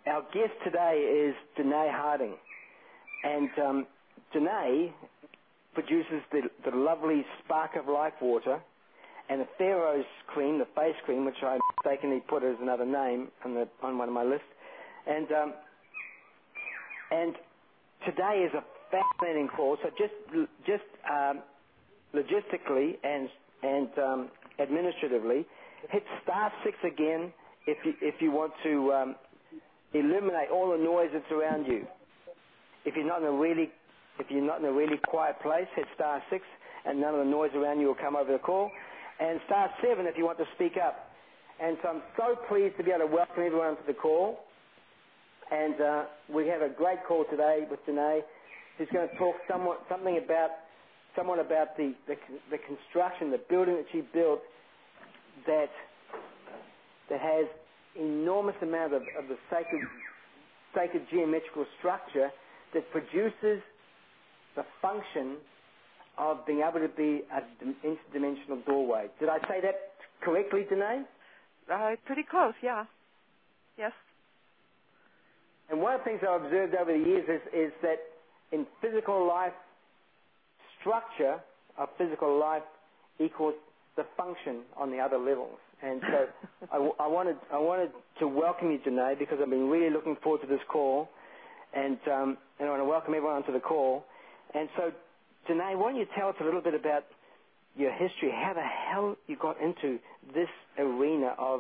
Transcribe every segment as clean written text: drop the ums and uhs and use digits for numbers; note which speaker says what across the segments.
Speaker 1: Our guest today is Danae Harding, and Danae produces the lovely Spark of Life water and the Pharaoh's cream, the face cream, which I mistakenly put as another name on one of my lists. And today is a fascinating call. So just logistically and administratively, hit *6 again if you want to eliminate all the noise that's around you. If you're not in a really quiet place, hit *6, and none of the noise around you will come over the call. And *7 if you want to speak up. And so I'm so pleased to be able to welcome everyone to the call. And we have a great call today with Danae, who's going to talk somewhat about the construction, the building that she built that has enormous amount of the sacred geometrical structure that produces the function of being able to be an interdimensional doorway. Did I say that correctly, Danae?
Speaker 2: Pretty close, yeah. Yes.
Speaker 1: And one of the things I've observed over the years is that in physical life, structure of physical life equals the function on the other levels. And so I wanted to welcome you, Danae, because I've been really looking forward to this call, and I want to welcome everyone to the call. And so, Danae, why don't you tell us a little bit about your history, how the hell you got into this arena of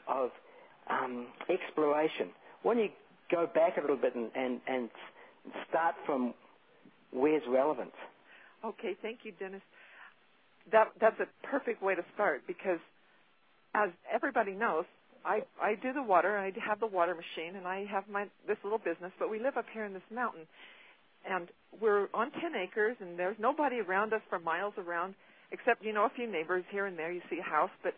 Speaker 1: exploration? Why don't you go back a little bit and start from where's relevant?
Speaker 2: Okay, thank you, Dennis. That's a perfect way to start because, as everybody knows, I do the water. I have the water machine, and I have this little business. But we live up here in this mountain, and we're on 10 acres, and there's nobody around us for miles around, except a few neighbors here and there. You see a house, but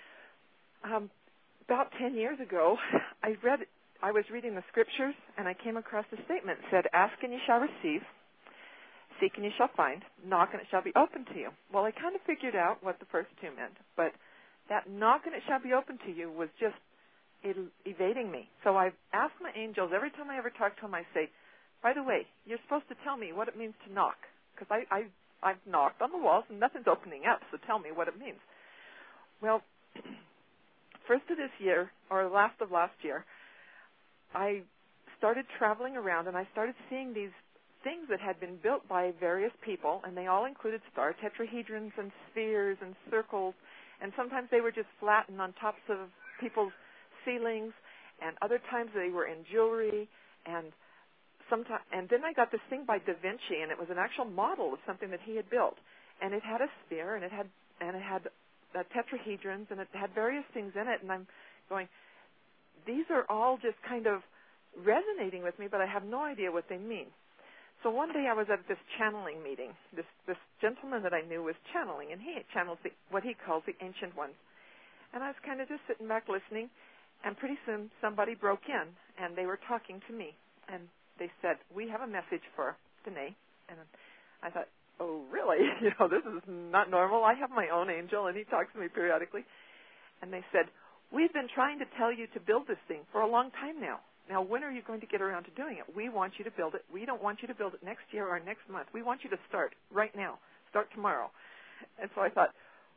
Speaker 2: about 10 years ago, I was reading the scriptures, and I came across a statement that said, "Ask and you shall receive, seek and you shall find, knock and it shall be open to you." Well, I kind of figured out what the first two meant, but that "knock and it shall be open to you" was just evading me. So I've asked my angels every time I ever talk to them, I say, "By the way, you're supposed to tell me what it means to knock, because I've knocked on the walls and nothing's opening up, so tell me what it means." Well, first of this year, or last of last year, I started traveling around and I started seeing these things that had been built by various people, and they all included star tetrahedrons and spheres and circles, and sometimes they were just flattened on tops of people's ceilings, and other times they were in jewelry, and then I got this thing by Da Vinci, and it was an actual model of something that he had built, and it had a sphere, and it had tetrahedrons, and it had various things in it, and I'm going, these are all just kind of resonating with me, but I have no idea what they mean. So one day I was at this channeling meeting. This gentleman that I knew was channeling, and he channels what he calls the Ancient Ones. And I was kind of just sitting back listening, and pretty soon somebody broke in, and they were talking to me. And they said, "We have a message for Danae." And I thought, oh, really? This is not normal. I have my own angel, and he talks to me periodically. And they said, "We've been trying to tell you to build this thing for a long time now. Now, when are you going to get around to doing it? We want you to build it. We don't want you to build it next year or next month. We want you to start right now. Start tomorrow." And so I thought,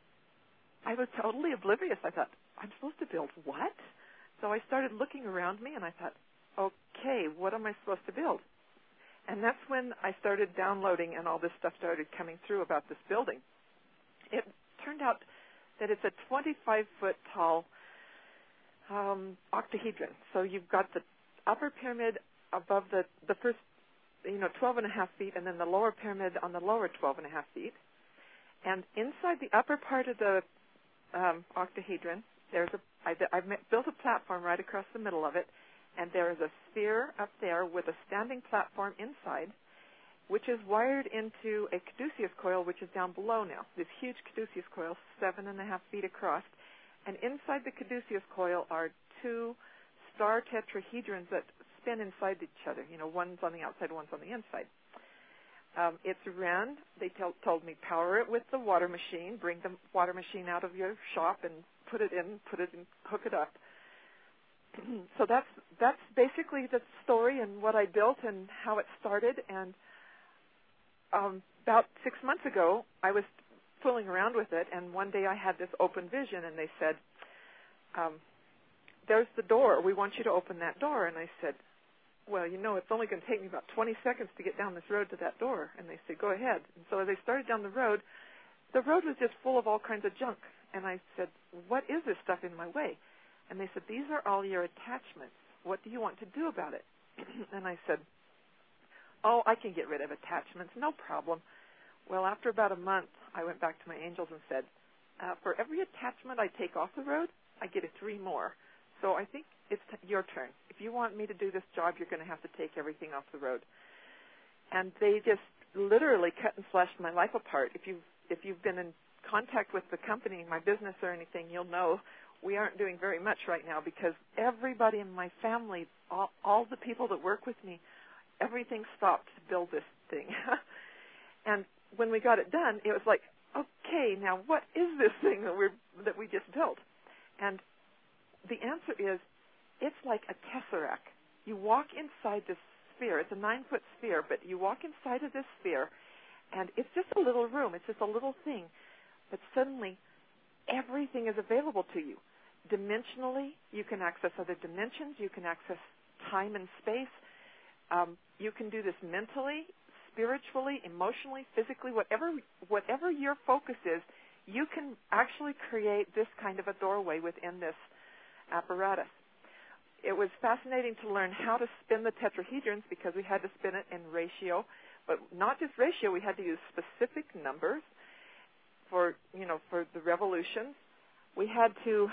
Speaker 2: I was totally oblivious. I thought, I'm supposed to build what? So I started looking around me, and I thought, okay, what am I supposed to build? And that's when I started downloading, and all this stuff started coming through about this building. It turned out that it's a 25-foot tall octahedron. So you've got the upper pyramid above the first, 12 and a half feet, and then the lower pyramid on the lower 12 and a half feet. And inside the upper part of the octahedron, I've built a platform right across the middle of it, and there is a sphere up there with a standing platform inside, which is wired into a caduceus coil, which is down below now. This huge caduceus coil, 7.5 feet across. And inside the caduceus coil are two star tetrahedrons that spin inside each other. One's on the outside, one's on the inside. It's ran. They told me, power it with the water machine, bring the water machine out of your shop and put it in, hook it up. so that's basically the story and what I built and how it started. And about 6 months ago, I was fooling around with it, and one day I had this open vision, and they said, there's the door. We want you to open that door. And I said, well, it's only going to take me about 20 seconds to get down this road to that door. And they said, go ahead. And so as I started down the road was just full of all kinds of junk. And I said, what is this stuff in my way? And they said, these are all your attachments. What do you want to do about it? And I said, oh, I can get rid of attachments, no problem. Well, after about a month, I went back to my angels and said, for every attachment I take off the road, I get 3 more. So I think it's your turn. If you want me to do this job, you're going to have to take everything off the road. And they just literally cut and slashed my life apart. If you've been in contact with the company, my business or anything, you'll know we aren't doing very much right now because everybody in my family, all the people that work with me, everything stopped to build this thing. And when we got it done, it was like, okay, now what is this thing that we just built? And the answer is, it's like a tesseract. You walk inside this sphere. It's a 9-foot sphere, but you walk inside of this sphere, and it's just a little room. It's just a little thing. But suddenly, everything is available to you. Dimensionally, you can access other dimensions. You can access time and space. You can do this mentally, spiritually, emotionally, physically, whatever your focus is, you can actually create this kind of a doorway within this apparatus. It was fascinating to learn how to spin the tetrahedrons because we had to spin it in ratio, but not just ratio, we had to use specific numbers for the revolutions. We had to,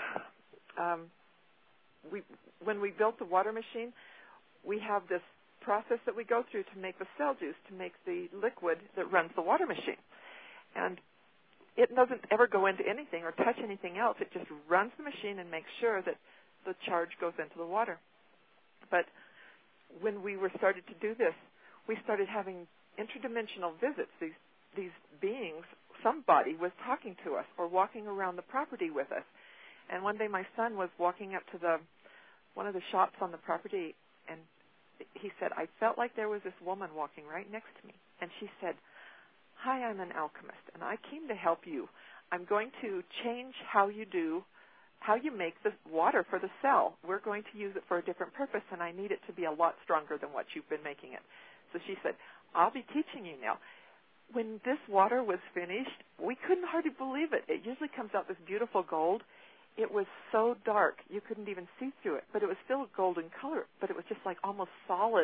Speaker 2: when we built the water machine, we have this process that we go through to make the cell juice, to make the liquid that runs the water machine. And it doesn't ever go into anything or touch anything else. It just runs the machine and makes sure that the charge goes into the water. But when we started to do this, we started having interdimensional visits. These beings, somebody was talking to us or walking around the property with us. And one day my son was walking up to one of the shops on the property, and he said, I felt like there was this woman walking right next to me. And she said, hi, I'm an alchemist, and I came to help you. I'm going to change how you make the water for the cell. We're going to use it for a different purpose, and I need it to be a lot stronger than what you've been making it. So she said, I'll be teaching you now. When this water was finished, we couldn't hardly believe it. It usually comes out this beautiful gold. It was so dark you couldn't even see through it, but it was still golden color, but it was just like almost solid,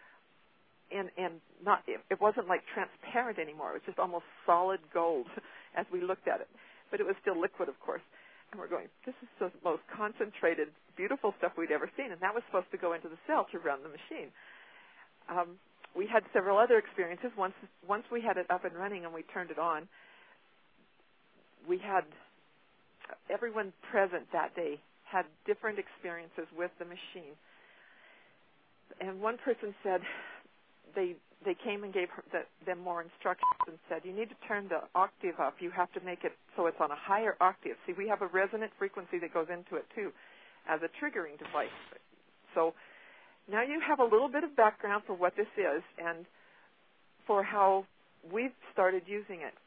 Speaker 2: and not. It wasn't like transparent anymore. It was just almost solid gold as we looked at it, but it was still liquid, of course. And we're going, this is the most concentrated, beautiful stuff we'd ever seen, and that was supposed to go into the cell to run the machine. We had several other experiences. Once we had it up and running and we turned it on, we had everyone present that day had different experiences with the machine. And one person said they came and gave them more instructions and said, you need to turn the octave up. You have to make it so it's on a higher octave. See, we have a resonant frequency that goes into it, too, as a triggering device. So now you have a little bit of background for what this is and for how we've started using it.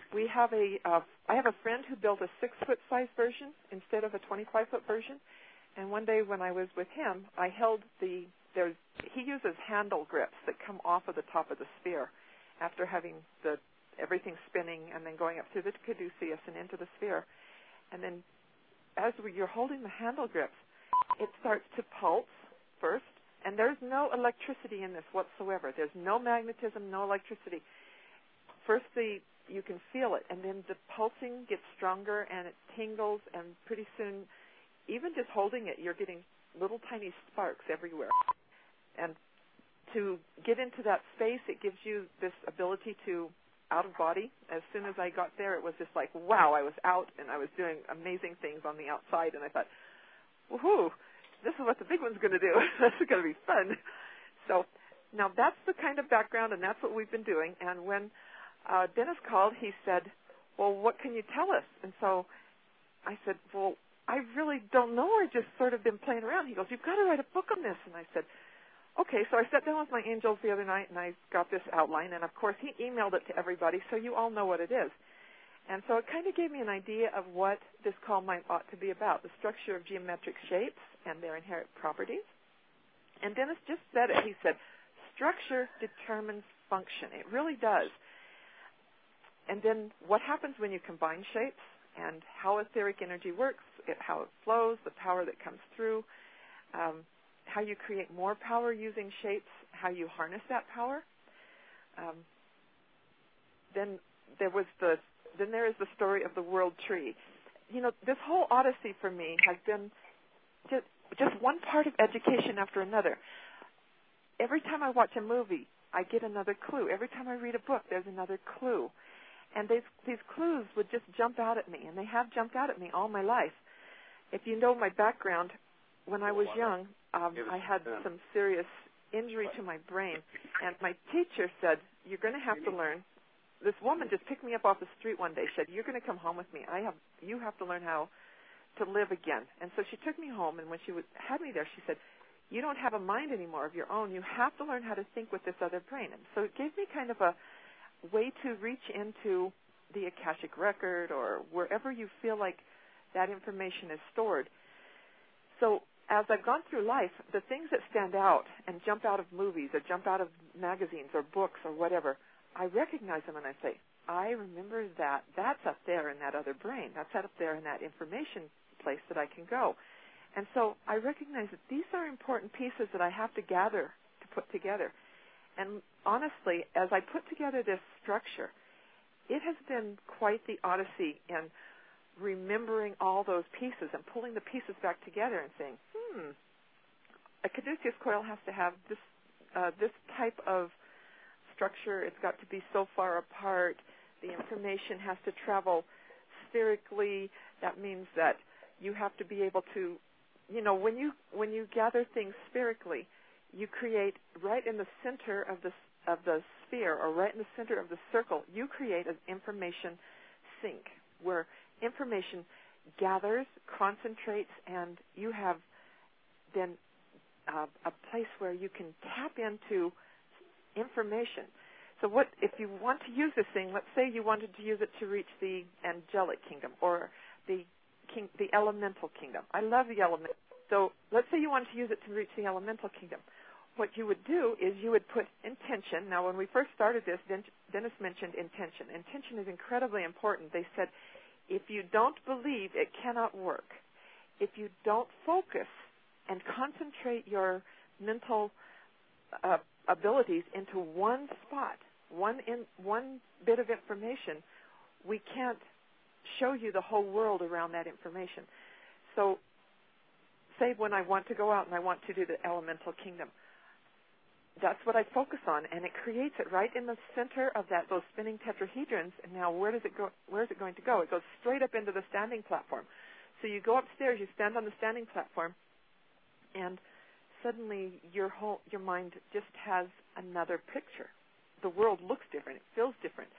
Speaker 2: I have a friend who built a 6-foot size version instead of a 25-foot version. And one day when I was with him, I held he uses handle grips that come off of the top of the sphere after having everything spinning and then going up through the caduceus and into the sphere. And then as you're holding the handle grips, it starts to pulse first. And there's no electricity in this whatsoever. There's no magnetism, no electricity. First, you can feel it, and then the pulsing gets stronger, and it tingles, and pretty soon, even just holding it, you're getting little tiny sparks everywhere. And to get into that space, it gives you this ability to out of body. As soon as I got there, it was just like, wow, I was out, and I was doing amazing things on the outside, and I thought, woohoo, this is what the big one's going to do. This is going to be fun. So now that's the kind of background, and that's what we've been doing. And when Dennis called, he said, well, what can you tell us? And so I said, well, I really don't know. I've just sort of been playing around. He goes, you've got to write a book on this. And I said, okay. So I sat down with my angels the other night, and I got this outline. And, of course, he emailed it to everybody, so you all know what it is. And so it kind of gave me an idea of what this call ought to be about, the structure of geometric shapes and their inherent properties. And Dennis just said it. He said, structure determines function. It really does. And then what happens when you combine shapes and how etheric energy works, how it flows, the power that comes through, how you create more power using shapes, how you harness that power. Then there is the story of the world tree. You know, this whole odyssey for me has been just one part of education after another. Every time I watch a movie, I get another clue. Every time I read a book, there's another clue. And these clues would just jump out at me, and they have jumped out at me all my life. If you know my background, when I was young, I had some serious injury to my brain, and my teacher said, you're going to have to learn. This woman just picked me up off the street one day. She said, you're going to come home with me. You have to learn how to live again. And so she took me home, and when she had me there, she said, you don't have a mind anymore of your own. You have to learn how to think with this other brain. And so it gave me kind of a way to reach into the Akashic record or wherever you feel like that information is stored. So as I've gone through life, the things that stand out and jump out of movies or jump out of magazines or books or whatever, I recognize them and I say, I remember that. That's up there in that other brain. That's up there in that information place that I can go. And so I recognize that these are important pieces that I have to gather to put together. And honestly, as I put together this structure, it has been quite the odyssey in remembering all those pieces and pulling the pieces back together and saying, a caduceus coil has to have this type of structure. It's got to be so far apart. The information has to travel spherically. That means that you have to be able to, you know, when you gather things spherically, you create right in the center of the sphere or right in the center of the circle, you create an information sink where information gathers, concentrates, and you have then a place where you can tap into information. So what if you want to use this thing, let's say you wanted to use it to reach the angelic kingdom or the elemental kingdom. I love the element. So let's say you wanted to use it to reach the elemental kingdom. What you would do is you would put intention. Now, when we first started this, Dennis mentioned intention. Intention is incredibly important. They said, if you don't believe, it cannot work. If you don't focus and concentrate your mental abilities into one spot, one bit of information, we can't show you the whole world around that information. So, say when I want to go out and I want to do the elemental kingdom, that's what I focus on, and it creates it right in the center of those spinning tetrahedrons. And now, where does it go? Where is it going to go? It goes straight up into the standing platform. So you go upstairs, you stand on the standing platform, and suddenly your mind just has another picture. The world looks different. It feels different.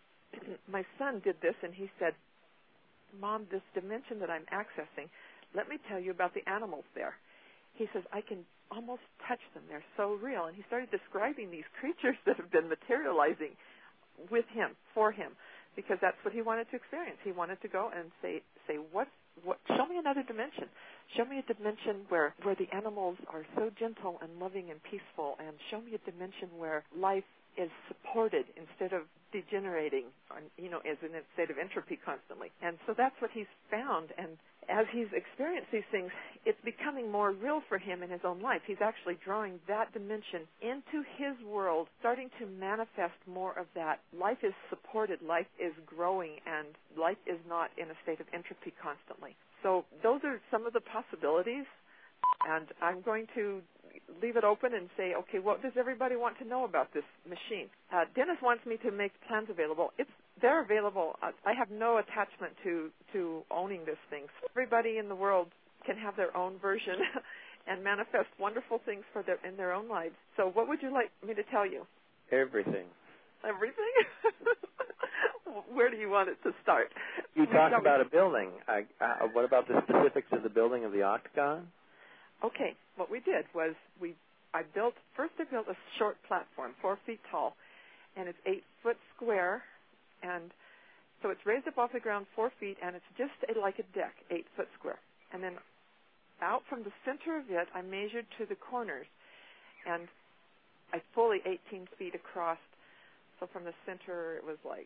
Speaker 2: My son did this, and he said, Mom, this dimension that I'm accessing, let me tell you about the animals there. He says, I can almost touch them. They're so real. And he started describing these creatures that have been materializing with him, for him, because that's what he wanted to experience. He wanted to go and say, what? Show me another dimension. Show me a dimension where the animals are so gentle and loving and peaceful, and show me a dimension where life is supported instead of degenerating, as in a state of entropy constantly. And so that's what he's found. And as he's experienced these things, it's becoming more real for him in his own life. He's actually drawing that dimension into his world, starting to manifest more of that. Life is supported, life is growing, and life is not in a state of entropy constantly. So those are some of the possibilities, and I'm going to leave it open and say, okay, what does everybody want to know about this machine? Dennis wants me to make plans available. They're available. I have no attachment to owning this thing. So everybody in the world can have their own version and manifest wonderful things in their own lives. So what would you like me to tell you?
Speaker 3: Everything.
Speaker 2: Everything? where do you want it to start?
Speaker 3: You talked about a building. What about the specifics of the building of the octagon?
Speaker 2: Okay, what we did was I built a short platform, 4 feet tall, and it's 8 foot square, and so it's raised up off the ground 4 feet, and it's just like a deck, 8 foot square. And then out from the center of it, I measured to the corners, and I fully 18 feet across. So from the center, it was like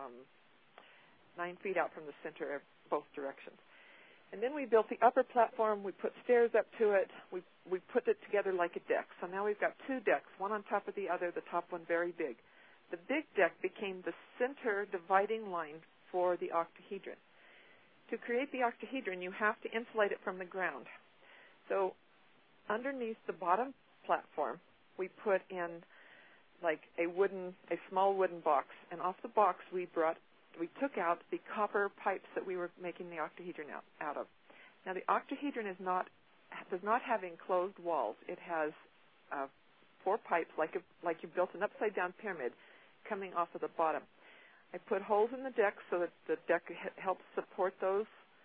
Speaker 2: 9 feet out from the center of both directions. And then we built the upper platform. We put stairs up to it. We put it together like a deck. So now we've got 2 decks, one on top of the other, the top one very big. The big deck became the center dividing line for the octahedron. To create the octahedron, you have to insulate it from the ground. So underneath the bottom platform, we put in like a small wooden box, and off the box we took out the copper pipes that we were making the octahedron out of. Now the octahedron does not have enclosed walls. It has 4 pipes like you built an upside down pyramid coming off of the bottom. I put holes in the deck so that the deck helps support those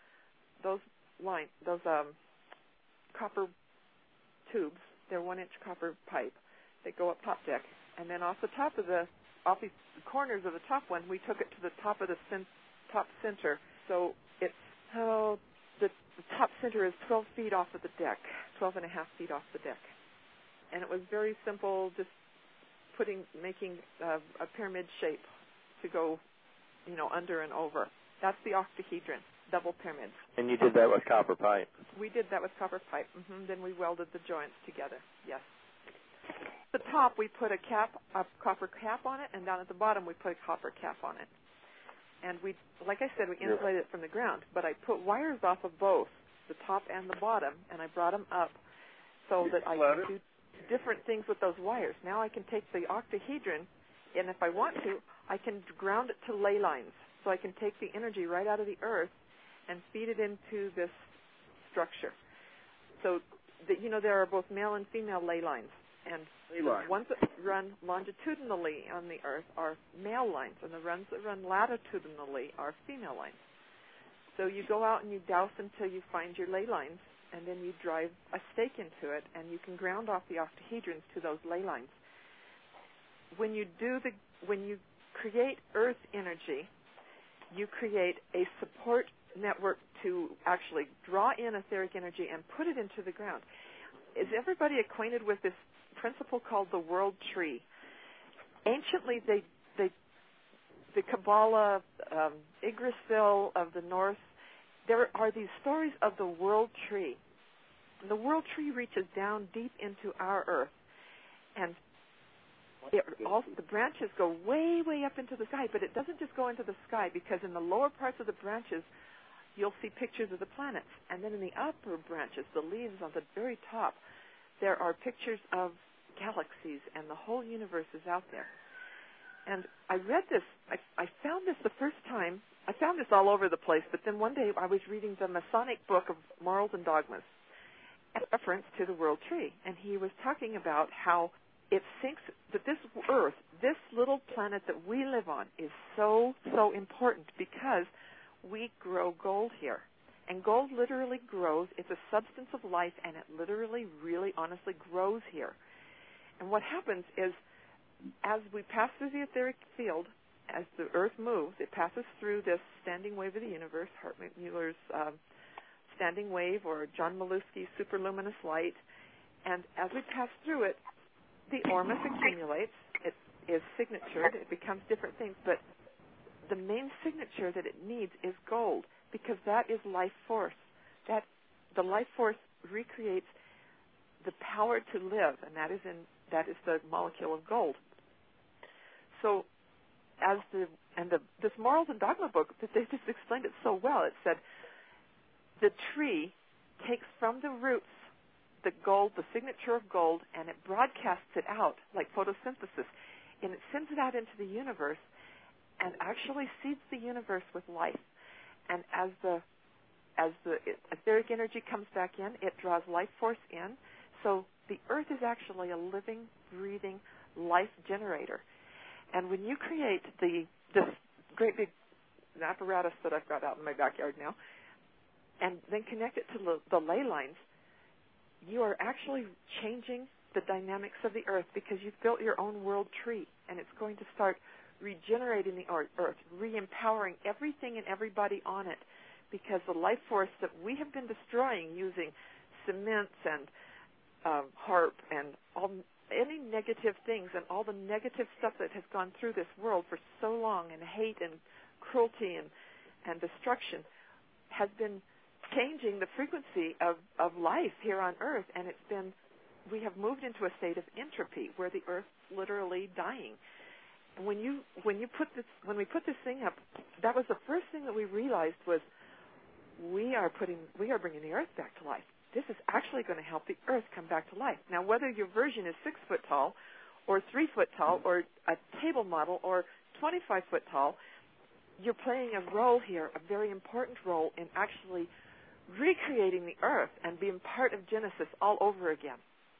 Speaker 2: copper tubes. They're 1-inch copper pipe. They go up top deck, and then off the corners of the top one, we took it to the top of the top center. So the top center is 12 feet off of the deck, 12 and a half feet off the deck, and it was very simple, just making a pyramid shape to go, under and over. That's the octahedron, double pyramids.
Speaker 3: And you did that with copper pipe?
Speaker 2: We did that with copper pipe. Then we welded the joints together. Yes. At the top, we put a copper cap on it, and down at the bottom, we put a copper cap on it. And like I said, we insulated it from the ground, but I put wires off of both the top and the bottom, and I brought them up so that I can do different things with those wires. Now I can take the octahedron, and if I want to, I can ground it to ley lines. So I can take the energy right out of the earth and feed it into this structure. So, there are both male and female ley lines. And the ones that run longitudinally on the earth are male lines, and the ones that run latitudinally are female lines. So you go out and you douse until you find your ley lines, and then you drive a stake into it, and you can ground off the octahedrons to those ley lines. When you create earth energy, you create a support network to actually draw in etheric energy and put it into the ground. Is everybody acquainted with this principle called the world tree? Anciently, the Kabbalah, Yggdrasil of the North, there are these stories of the world tree. And the world tree reaches down deep into our earth, and the branches go way, way up into the sky, but it doesn't just go into the sky, because in the lower parts of the branches, you'll see pictures of the planets. And then in the upper branches, the leaves on the very top, there are pictures of galaxies, and the whole universe is out there. And I read this. I found this the first time. I found this all over the place, but then one day I was reading the Masonic book of Morals and Dogmas, a reference to the world tree. And he was talking about how it thinks that this Earth, this little planet that we live on, is so, so important because we grow gold here. And gold literally grows. It's a substance of life, and it literally, really, honestly grows here. And what happens is, as we pass through the etheric field, as the Earth moves, it passes through this standing wave of the universe, Hartmut Muller's standing wave, or John Malusky's superluminous light. And as we pass through it, the Ormus accumulates. It is signatured. It becomes different things. But the main signature that it needs is gold, because that is life force. That the life force recreates the power to live, and that is the molecule of gold. So, this Morals and Dogma book, they just explained it so well. It said the tree takes from the roots the gold, the signature of gold, and it broadcasts it out like photosynthesis, and it sends it out into the universe, and actually seeds the universe with life. And as the etheric energy comes back in, it draws life force in. So the Earth is actually a living, breathing life generator. And when you create the great big apparatus that I've got out in my backyard now, and then connect it to the ley lines, you are actually changing the dynamics of the earth because you've built your own world tree, and it's going to start regenerating the earth, re-empowering everything and everybody on it, because the life force that we have been destroying using cements and HAARP and any negative things and all the negative stuff that has gone through this world for so long, and hate and cruelty and destruction, has been changing the frequency of life here on Earth, and we have moved into a state of entropy where the Earth's literally dying. When we put this thing up, that was the first thing that we realized was we are bringing the Earth back to life. This is actually going to help the Earth come back to life. Now, whether your version is 6 foot tall, or 3 foot tall, or a table model, or 25 foot tall, you're playing a role here, a very important role in actually recreating the Earth and being part of Genesis all over again.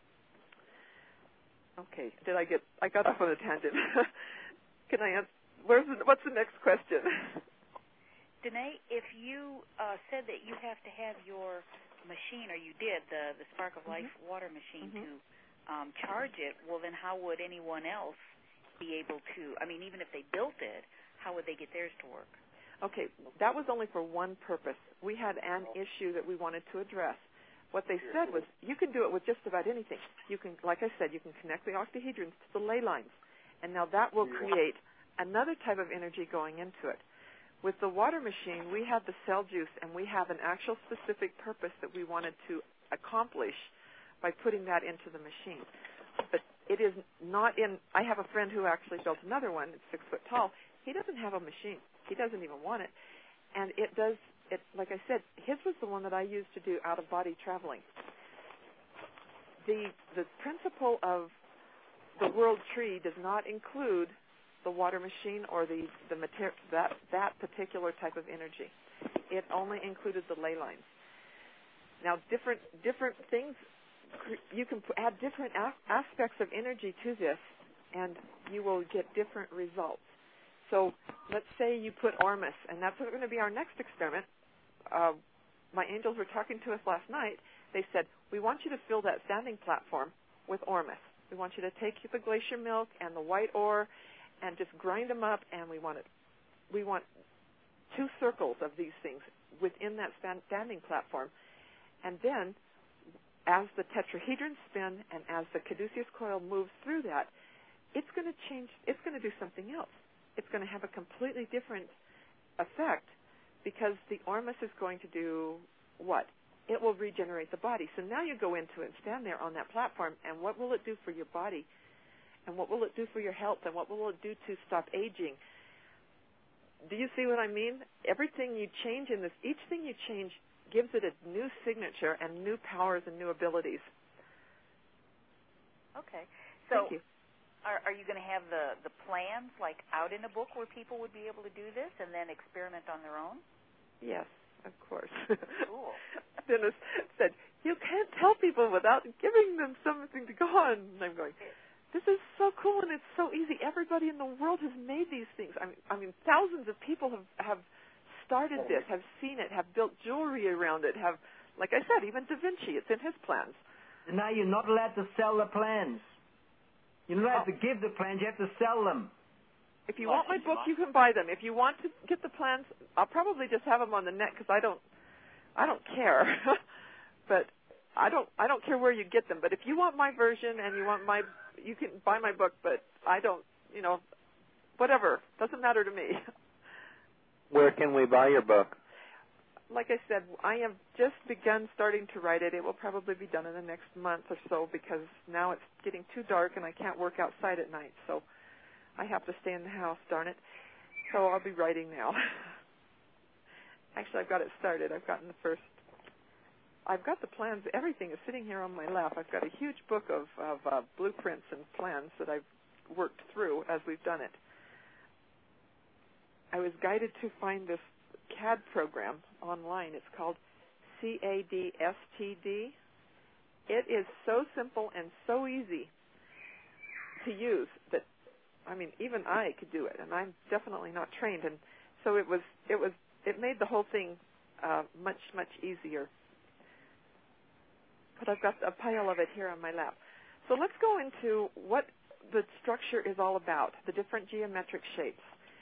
Speaker 2: Okay, I got off on a tangent. Can I answer? What's the next question?
Speaker 4: Danae, if you said that you have to have your machine, or you did, the Spark of Life water machine to charge it, well, then how would anyone else be able to, even if they built it, how would they get theirs to work?
Speaker 2: Okay, that was only for one purpose. We had an issue that we wanted to address. What they said was, you can do it with just about anything. You can, like I said, you can connect the octahedrons to the ley lines, and now that will create another type of energy going into it. With the water machine, we have the cell juice, and we have an actual specific purpose that we wanted to accomplish by putting that into the machine. But it is not in, I have a friend who actually built another one, it's 6 foot tall. He doesn't have a machine. He doesn't even want it. And like I said, his was the one that I used to do out-of-body traveling. The principle of the world tree does not include the water machine or that particular type of energy. It only included the ley lines. Now, different things, you can add different aspects of energy to this, and you will get different results. So let's say you put Ormus, and that's going to be our next experiment. My angels were talking to us last night. They said, we want you to fill that standing platform with Ormus. We want you to take the glacier milk and the white ore and just grind them up, and we want 2 circles of these things within that standing platform. And then, as the tetrahedrons spin and as the caduceus coil moves through that, it's going to change. It's going to do something else. It's going to have a completely different effect because the Ormus is going to do what? It will regenerate the body. So now you go into it and stand there on that platform, and what will it do for your body? And what will it do for your health? And what will it do to stop aging? Do you see what I mean? Everything you change in this, each thing you change gives it a new signature and new powers and new abilities.
Speaker 4: Okay. So
Speaker 2: thank you.
Speaker 4: Are you going to have the plans like out in a book where people would be able to do this and then experiment on their own?
Speaker 2: Yes, of course.
Speaker 4: Cool.
Speaker 2: Dennis said, you can't tell people without giving them something to go on. And I'm going, this is so cool and it's so easy. Everybody in the world has made these things. I mean thousands of people have started this, have seen it, have built jewelry around it, have, like I said, even Da Vinci, it's in his plans.
Speaker 1: And now you're not allowed to sell the plans. You're not allowed to give the plans, you have to sell them.
Speaker 2: If you want my book, you can buy them. If you want to get the plans, I'll probably just have them on the net because I don't care. But I don't care where you get them. But if you want my version and you can buy my book. But I don't, whatever, doesn't matter to me.
Speaker 3: Where can we buy your book?
Speaker 2: Like I said, I have just begun starting to write it. It will probably be done in the next month or so because now it's getting too dark and I can't work outside at night. So I have to stay in the house, darn it. So I'll be writing now. Actually, I've got it started. I've got the plans. Everything is sitting here on my lap. I've got a huge book of blueprints and plans that I've worked through as we've done it. I was guided to find this CAD program online. It's called CADSTD. It is so simple and so easy to use that I mean, even I could do it, and I'm definitely not trained. And so it made the whole thing much, much easier. But I've got a pile of it here on my lap. So let's go into what the structure is all about, the different geometric shapes.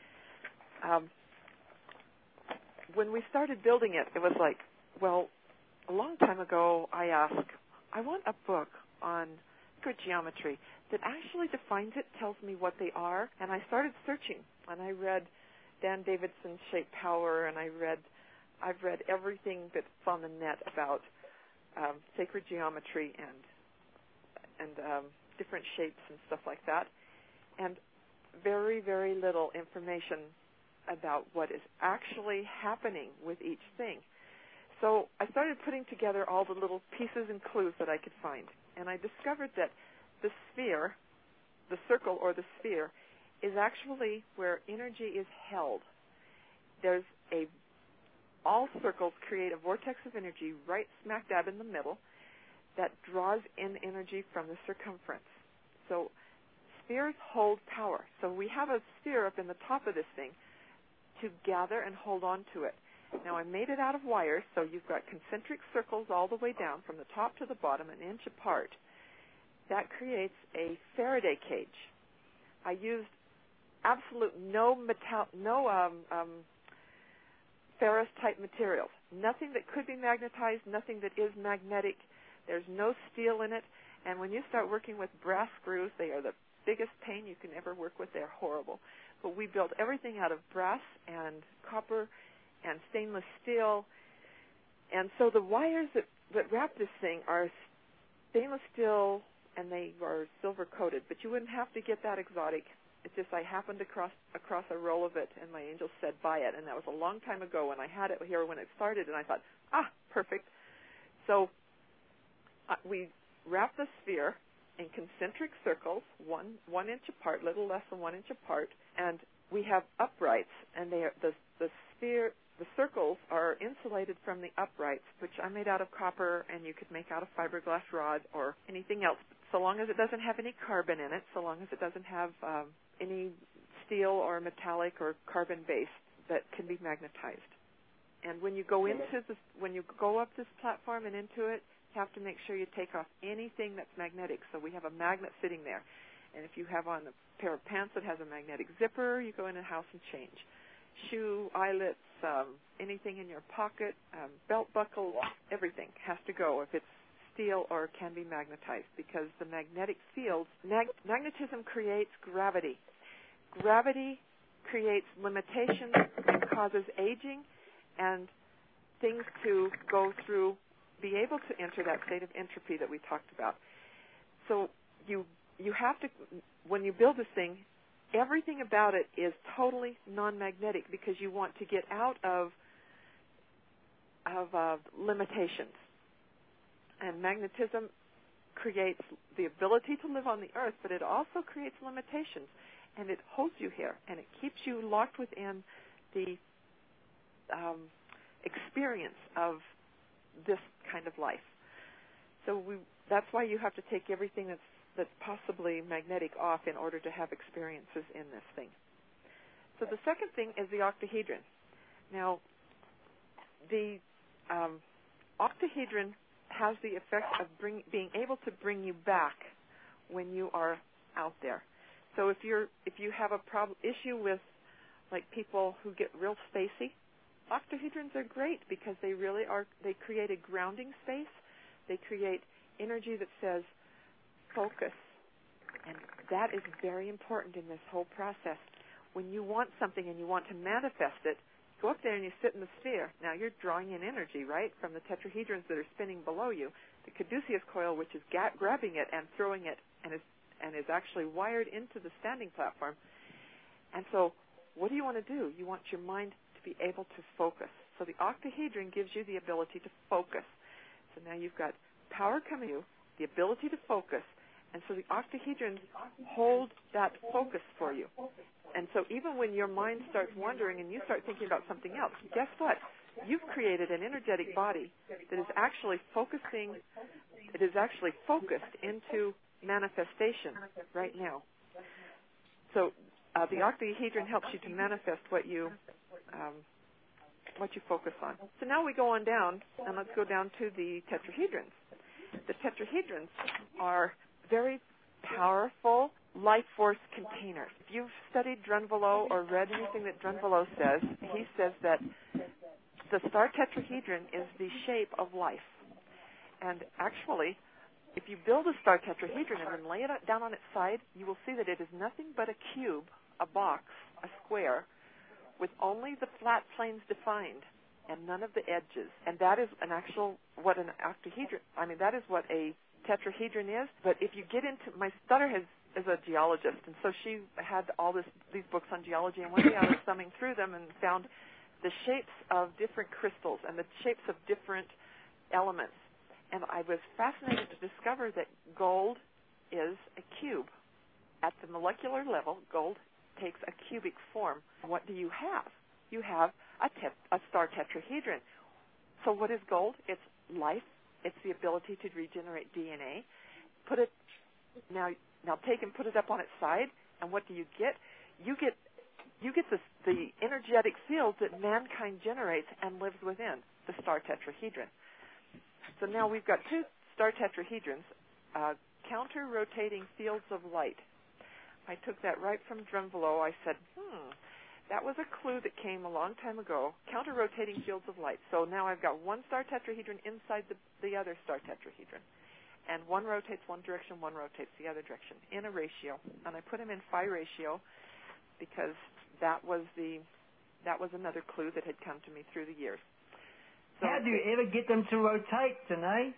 Speaker 2: When we started building it, it was like, well, a long time ago I asked, I want a book on sacred geometry that actually defines it, tells me what they are, and I started searching, and I read Dan Davidson's Shape Power, and I've read everything that's on the net about sacred geometry and different shapes and stuff like that, and very, very little information about what is actually happening with each thing. So I started putting together all the little pieces and clues that I could find, and I discovered that the sphere, the circle or the sphere, is actually where energy is held. All circles create a vortex of energy right smack dab in the middle that draws in energy from the circumference. So spheres hold power. So we have a sphere up in the top of this thing to gather and hold on to it. Now I made it out of wires, so you've got concentric circles all the way down from the top to the bottom, an inch apart. That creates a Faraday cage. I used absolute no ferrous type materials. Nothing that could be magnetized, nothing that is magnetic. There's no steel in it. And when you start working with brass screws, they are the biggest pain you can ever work with. They're horrible. But we built everything out of brass and copper and stainless steel. And so the wires that wrap this thing are stainless steel, and they are silver coated. But you wouldn't have to get that exotic. It's just I happened across a roll of it, and my angel said, buy it. And that was a long time ago, and I had it here when it started, and I thought, perfect. So we wrap the sphere in concentric circles, one inch apart, little less than 1 inch apart, and we have uprights, and they are the sphere. The circles are insulated from the uprights, which I made out of copper, and you could make out of fiberglass rod or anything else, so long as it doesn't have any carbon in it, so long as it doesn't have any steel or metallic or carbon base that can be magnetized. And when you go up this platform and into it, you have to make sure you take off anything that's magnetic. So we have a magnet sitting there. And if you have on a pair of pants that has a magnetic zipper, you go in the house and change. Shoe, eyelets, anything in your pocket, belt buckles, everything has to go if it's steel or can be magnetized, because the magnetic fields, magnetism creates gravity. Gravity creates limitations and causes aging and things to go through, be able to enter that state of entropy that we talked about. So you have to, when you build this thing, everything about it is totally non-magnetic, because you want to get out of limitations. And magnetism creates the ability to live on the earth, but it also creates limitations, and it holds you here, and it keeps you locked within the experience of this kind of life. So that's why you have to take everything that's possibly magnetic off in order to have experiences in this thing. So the second thing is the octahedron. Now, the octahedron has the effect of being able to bring you back when you are out there. So if you have a issue with like people who get real spacey, octahedrons are great, because they really are. They create a grounding space. They create energy that says focus, and that is very important in this whole process. When you want something and you want to manifest it, go up there and you sit in the sphere. Now you're drawing in energy, right, from the tetrahedrons that are spinning below you. The caduceus coil, which is grabbing it and throwing it, and is actually wired into the standing platform. And so, what do you want to do? You want your mind to be able to focus. So the octahedron gives you the ability to focus. So now you've got power coming to you, the ability to focus, and so the octahedrons hold that focus for you. And so even when your mind starts wandering and you start thinking about something else, guess what? You've created an energetic body that is actually focusing, it is actually focused into manifestation right now. So the octahedron helps you to manifest what you focus on. So now we go on down, and let's go down to the tetrahedrons. The tetrahedrons are very powerful life force containers. If you've studied Drunvalo or read anything that Drunvalo says, he says that the star tetrahedron is the shape of life. And actually, if you build a star tetrahedron and then lay it down on its side, you will see that it is nothing but a cube, a box, a square, with only the flat planes defined and none of the edges. And that is what an octahedron, that is what a tetrahedron is. But if you get into, my daughter is a geologist, and so she had these books on geology, and one day I was thumbing through them and found the shapes of different crystals and the shapes of different elements. And I was fascinated to discover that gold is a cube. At the molecular level, gold takes a cubic form. What do you have? You have a star tetrahedron. So what is gold? It's life. It's the ability to regenerate DNA. Now take and put it up on its side, and what do you get? You get the energetic field that mankind generates and lives within, the star tetrahedron. So now we've got two star tetrahedrons, counter-rotating fields of light. I took that right from Drunvalo. I said, that was a clue that came a long time ago, counter-rotating fields of light. So now I've got one star tetrahedron inside the other star tetrahedron. And one rotates one direction, one rotates the other direction in a ratio. And I put them in phi ratio because that was another clue that had come to me through the years. So,
Speaker 1: how do you ever get them to rotate, Danae?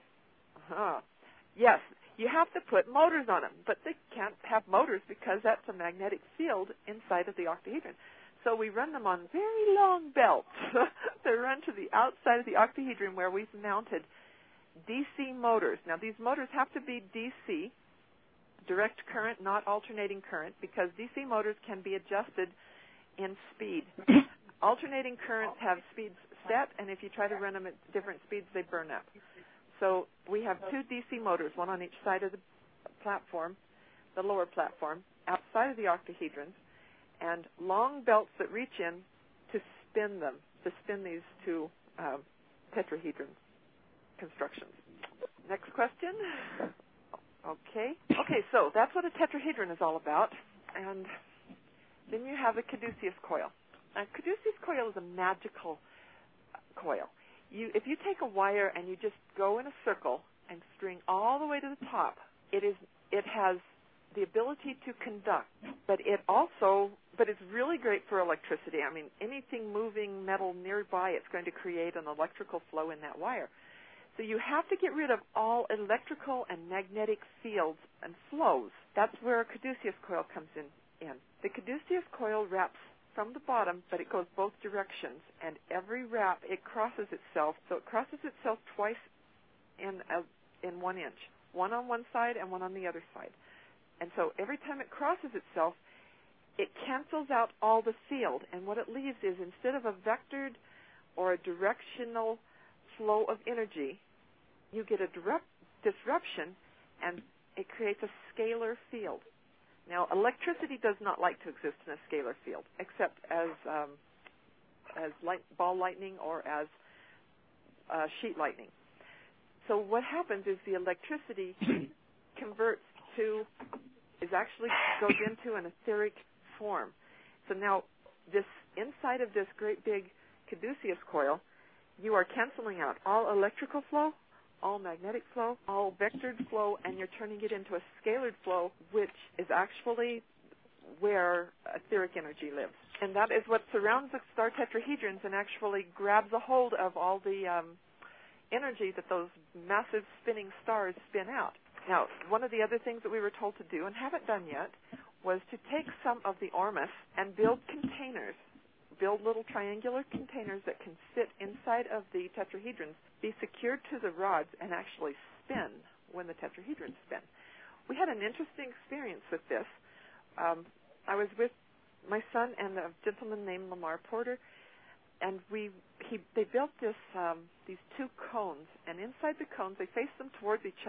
Speaker 2: Yes, you have to put motors on them, but they can't have motors because that's a magnetic field inside of the octahedron. So we run them on very long belts. They run to the outside of the octahedron where we've mounted DC motors. Now, these motors have to be DC, direct current, not alternating current, because DC motors can be adjusted in speed. Alternating currents have speeds set, and if you try to run them at different speeds, they burn up. So we have two DC motors, one on each side of the platform, the lower platform, outside of the octahedrons, and long belts that reach in to spin these two tetrahedron constructions. Next question. Okay, so that's what a tetrahedron is all about. And then you have a caduceus coil. A caduceus coil is a magical coil. If you take a wire and you just go in a circle and string all the way to the top, it has the ability to conduct, but it's really great for electricity. Anything moving metal nearby, it's going to create an electrical flow in that wire. So you have to get rid of all electrical and magnetic fields and flows. That's where a caduceus coil comes in. The caduceus coil wraps from the bottom, but it goes both directions, and every wrap, it crosses itself. So it crosses itself twice in 1 inch, one on one side and one on the other side. And so every time it crosses itself, it cancels out all the field, and what it leaves is, instead of a vectored or a directional flow of energy, you get a disruption, and it creates a scalar field. Now, electricity does not like to exist in a scalar field, except as ball lightning or as sheet lightning. So what happens is the electricity goes into an etheric form. So now, inside of this great big caduceus coil, you are canceling out all electrical flow, all magnetic flow, all vectored flow, and you're turning it into a scalared flow, which is actually where etheric energy lives. And that is what surrounds the star tetrahedrons and actually grabs a hold of all the energy that those massive spinning stars spin out. Now, one of the other things that we were told to do, and haven't done yet, was to take some of the Ormus and build little triangular containers that can sit inside of the tetrahedrons, be secured to the rods, and actually spin when the tetrahedrons spin. We had an interesting experience with this. I was with my son and a gentleman named Lamar Porter, and they built these two cones, and inside the cones, they faced them towards each other.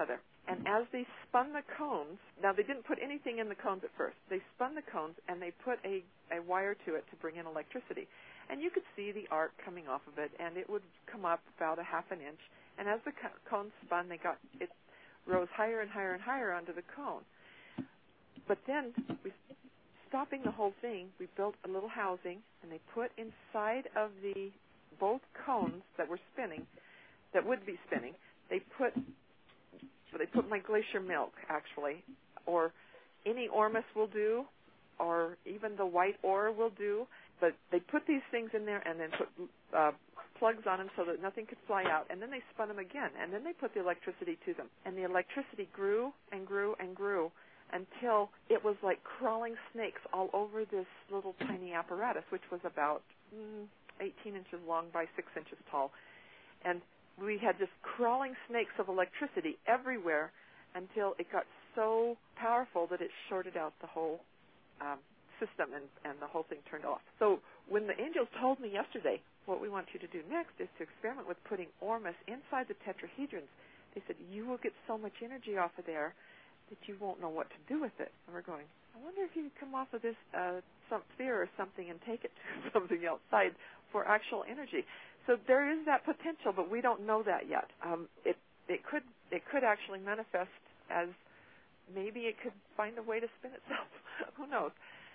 Speaker 2: And as they spun the cones, now they didn't put anything in the cones at first. They spun the cones and they put a wire to it to bring in electricity. And you could see the arc coming off of it, and it would come up about a half an inch. And as the cones spun, it rose higher and higher and higher onto the cone. But then, stopping the whole thing, we built a little housing, and they put inside of both cones that were spinning, that would be spinning, they put my glacier milk, actually, or any ormus will do, or even the white ore will do. But they put these things in there and then put plugs on them so that nothing could fly out. And then they spun them again, and then they put the electricity to them. And the electricity grew and grew and grew until it was like crawling snakes all over this little tiny apparatus, which was about 18 inches long by 6 inches tall. And we had just crawling snakes of electricity everywhere until it got so powerful that it shorted out the whole system and the whole thing turned off. So when the angels told me yesterday, what we want you to do next is to experiment with putting ormus inside the tetrahedrons, they said, you will get so much energy off of there that you won't know what to do with it. And we're going, I wonder if you could come off of this some sphere or something and take it to something outside for actual energy. So there is that potential, but we don't know that yet. It could actually manifest as maybe it could find a way to spin itself. Who knows?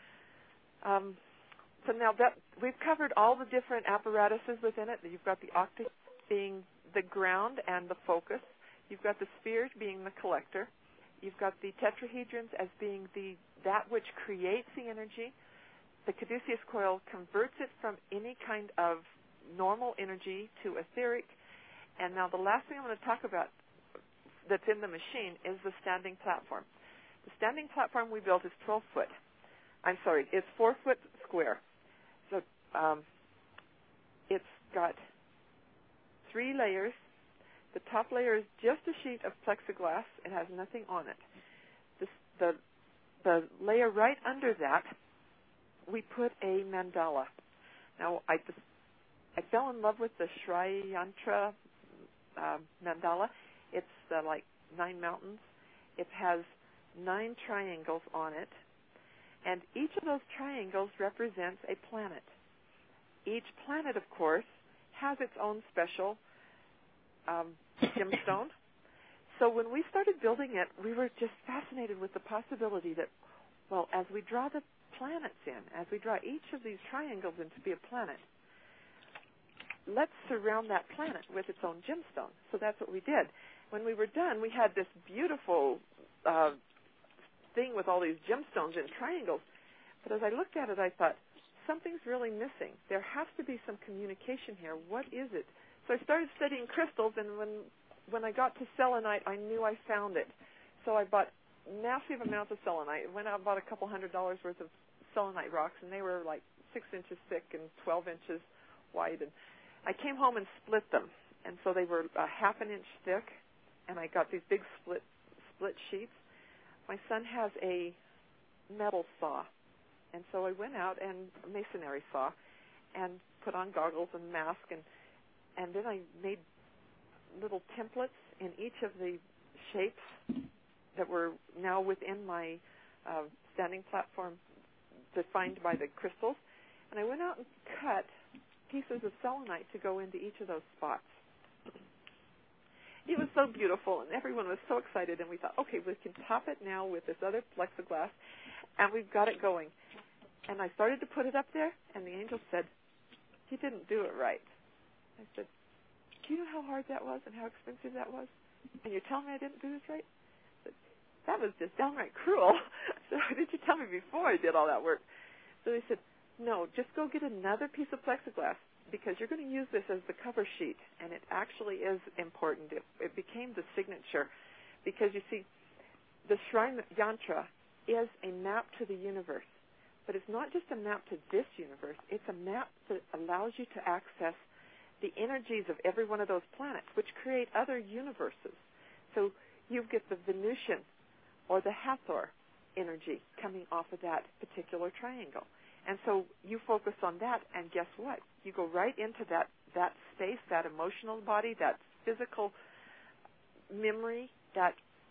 Speaker 2: So now that we've covered all the different apparatuses within it. You've got the octave being the ground and the focus. You've got the spheres being the collector. You've got the tetrahedrons as being that which creates the energy. The caduceus coil converts it from any kind of normal energy to etheric. And now the last thing I'm going to talk about that's in the machine is the standing platform. The standing platform we built is 12 foot. It's 4 foot square. So it's got 3 layers. The top layer is just a sheet of plexiglass. It has nothing on it. The layer right under that, we put a mandala. Now, I fell in love with the Sri Yantra mandala. It's like 9 mountains. It has 9 triangles on it. And each of those triangles represents a planet. Each planet, of course, has its own special gemstone. So when we started building it, we were just fascinated with the possibility that, well, as we draw the planets in, as we draw each of these triangles in to be a planet, let's surround that planet with its own gemstone. So that's what we did. When we were done, we had this beautiful thing with all these gemstones and triangles. But as I looked at it, I thought, something's really missing. There has to be some communication here. What is it? So I started studying crystals, and when I got to selenite, I knew I found it. So I bought massive amounts of selenite. I went out and bought a couple $100 worth of selenite rocks, and they were like 6 inches thick and 12 inches wide. And I came home and split them. And so they were a half an inch thick, and I got these big split sheets. My son has a metal saw, and so I went out and masonry saw and put on goggles and mask, and then I made little templates in each of the shapes that were now within my standing platform defined by the crystals, and I went out and cut pieces of selenite to go into each of those spots. It was so beautiful, and everyone was so excited, and we thought, okay, we can top it now with this other plexiglass, and we've got it going. And I started to put it up there, and the angel said, you didn't do it right. I said, do you know how hard that was and how expensive that was? And you're telling me I didn't do this right? I said, that was just downright cruel. So why didn't you tell me before I did all that work? So he said, no, just go get another piece of plexiglass, because you're going to use this as the cover sheet, and it actually is important. It became the signature, because you see, the Sri Yantra is a map to the universe, but it's not just a map to this universe. It's a map that allows you to access the energies of every one of those planets, which create other universes. So you get the Venusian or the Hathor energy coming off of that particular triangle. And so you focus on that, and guess what? You go right into that space, that emotional body, that physical memory, that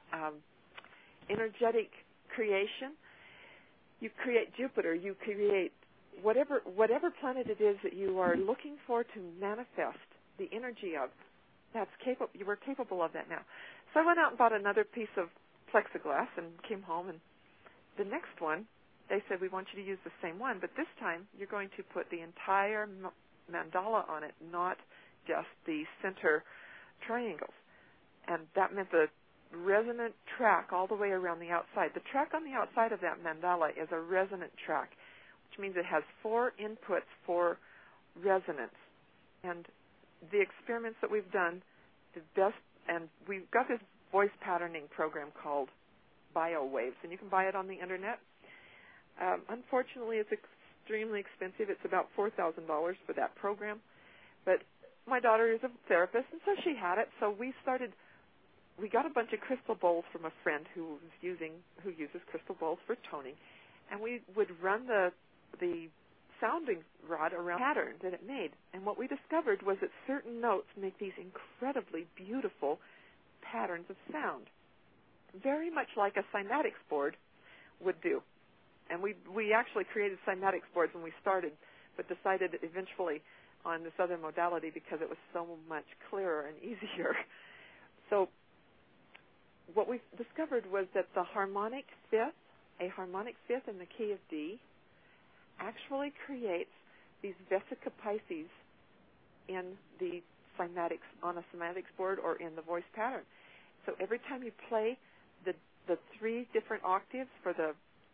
Speaker 2: energetic creation. You create Jupiter. You create whatever planet it is that you are looking for to manifest the energy of. That's capable. You were capable of that now. So I went out and bought another piece of plexiglass and came home, and the next one, they said, we want you to use the same one, but this time you're going to put the entire mandala on it, not just the center triangles. And that meant the resonant track all the way around the outside. The track on the outside of that mandala is a resonant track, which means it has 4 inputs for resonance. And the experiments that we've done, the best, and we've got this voice patterning program called BioWaves, and you can buy it on the internet. Unfortunately, it's extremely expensive. It's about $4,000 for that program. But my daughter is a therapist, and so she had it. So we got a bunch of crystal bowls from a friend who uses crystal bowls for toning, and we would run the sounding rod around the pattern that it made. And what we discovered was that certain notes make these incredibly beautiful patterns of sound, very much like a cymatics board would do. And we actually created cymatics boards when we started, but decided eventually on this other modality because it was so much clearer and easier. So what we discovered was that a harmonic fifth in the key of D, actually creates these Vesica Pisces in the cymatics, on a cymatics board or in the voice pattern. So every time you play the 3 different octaves for the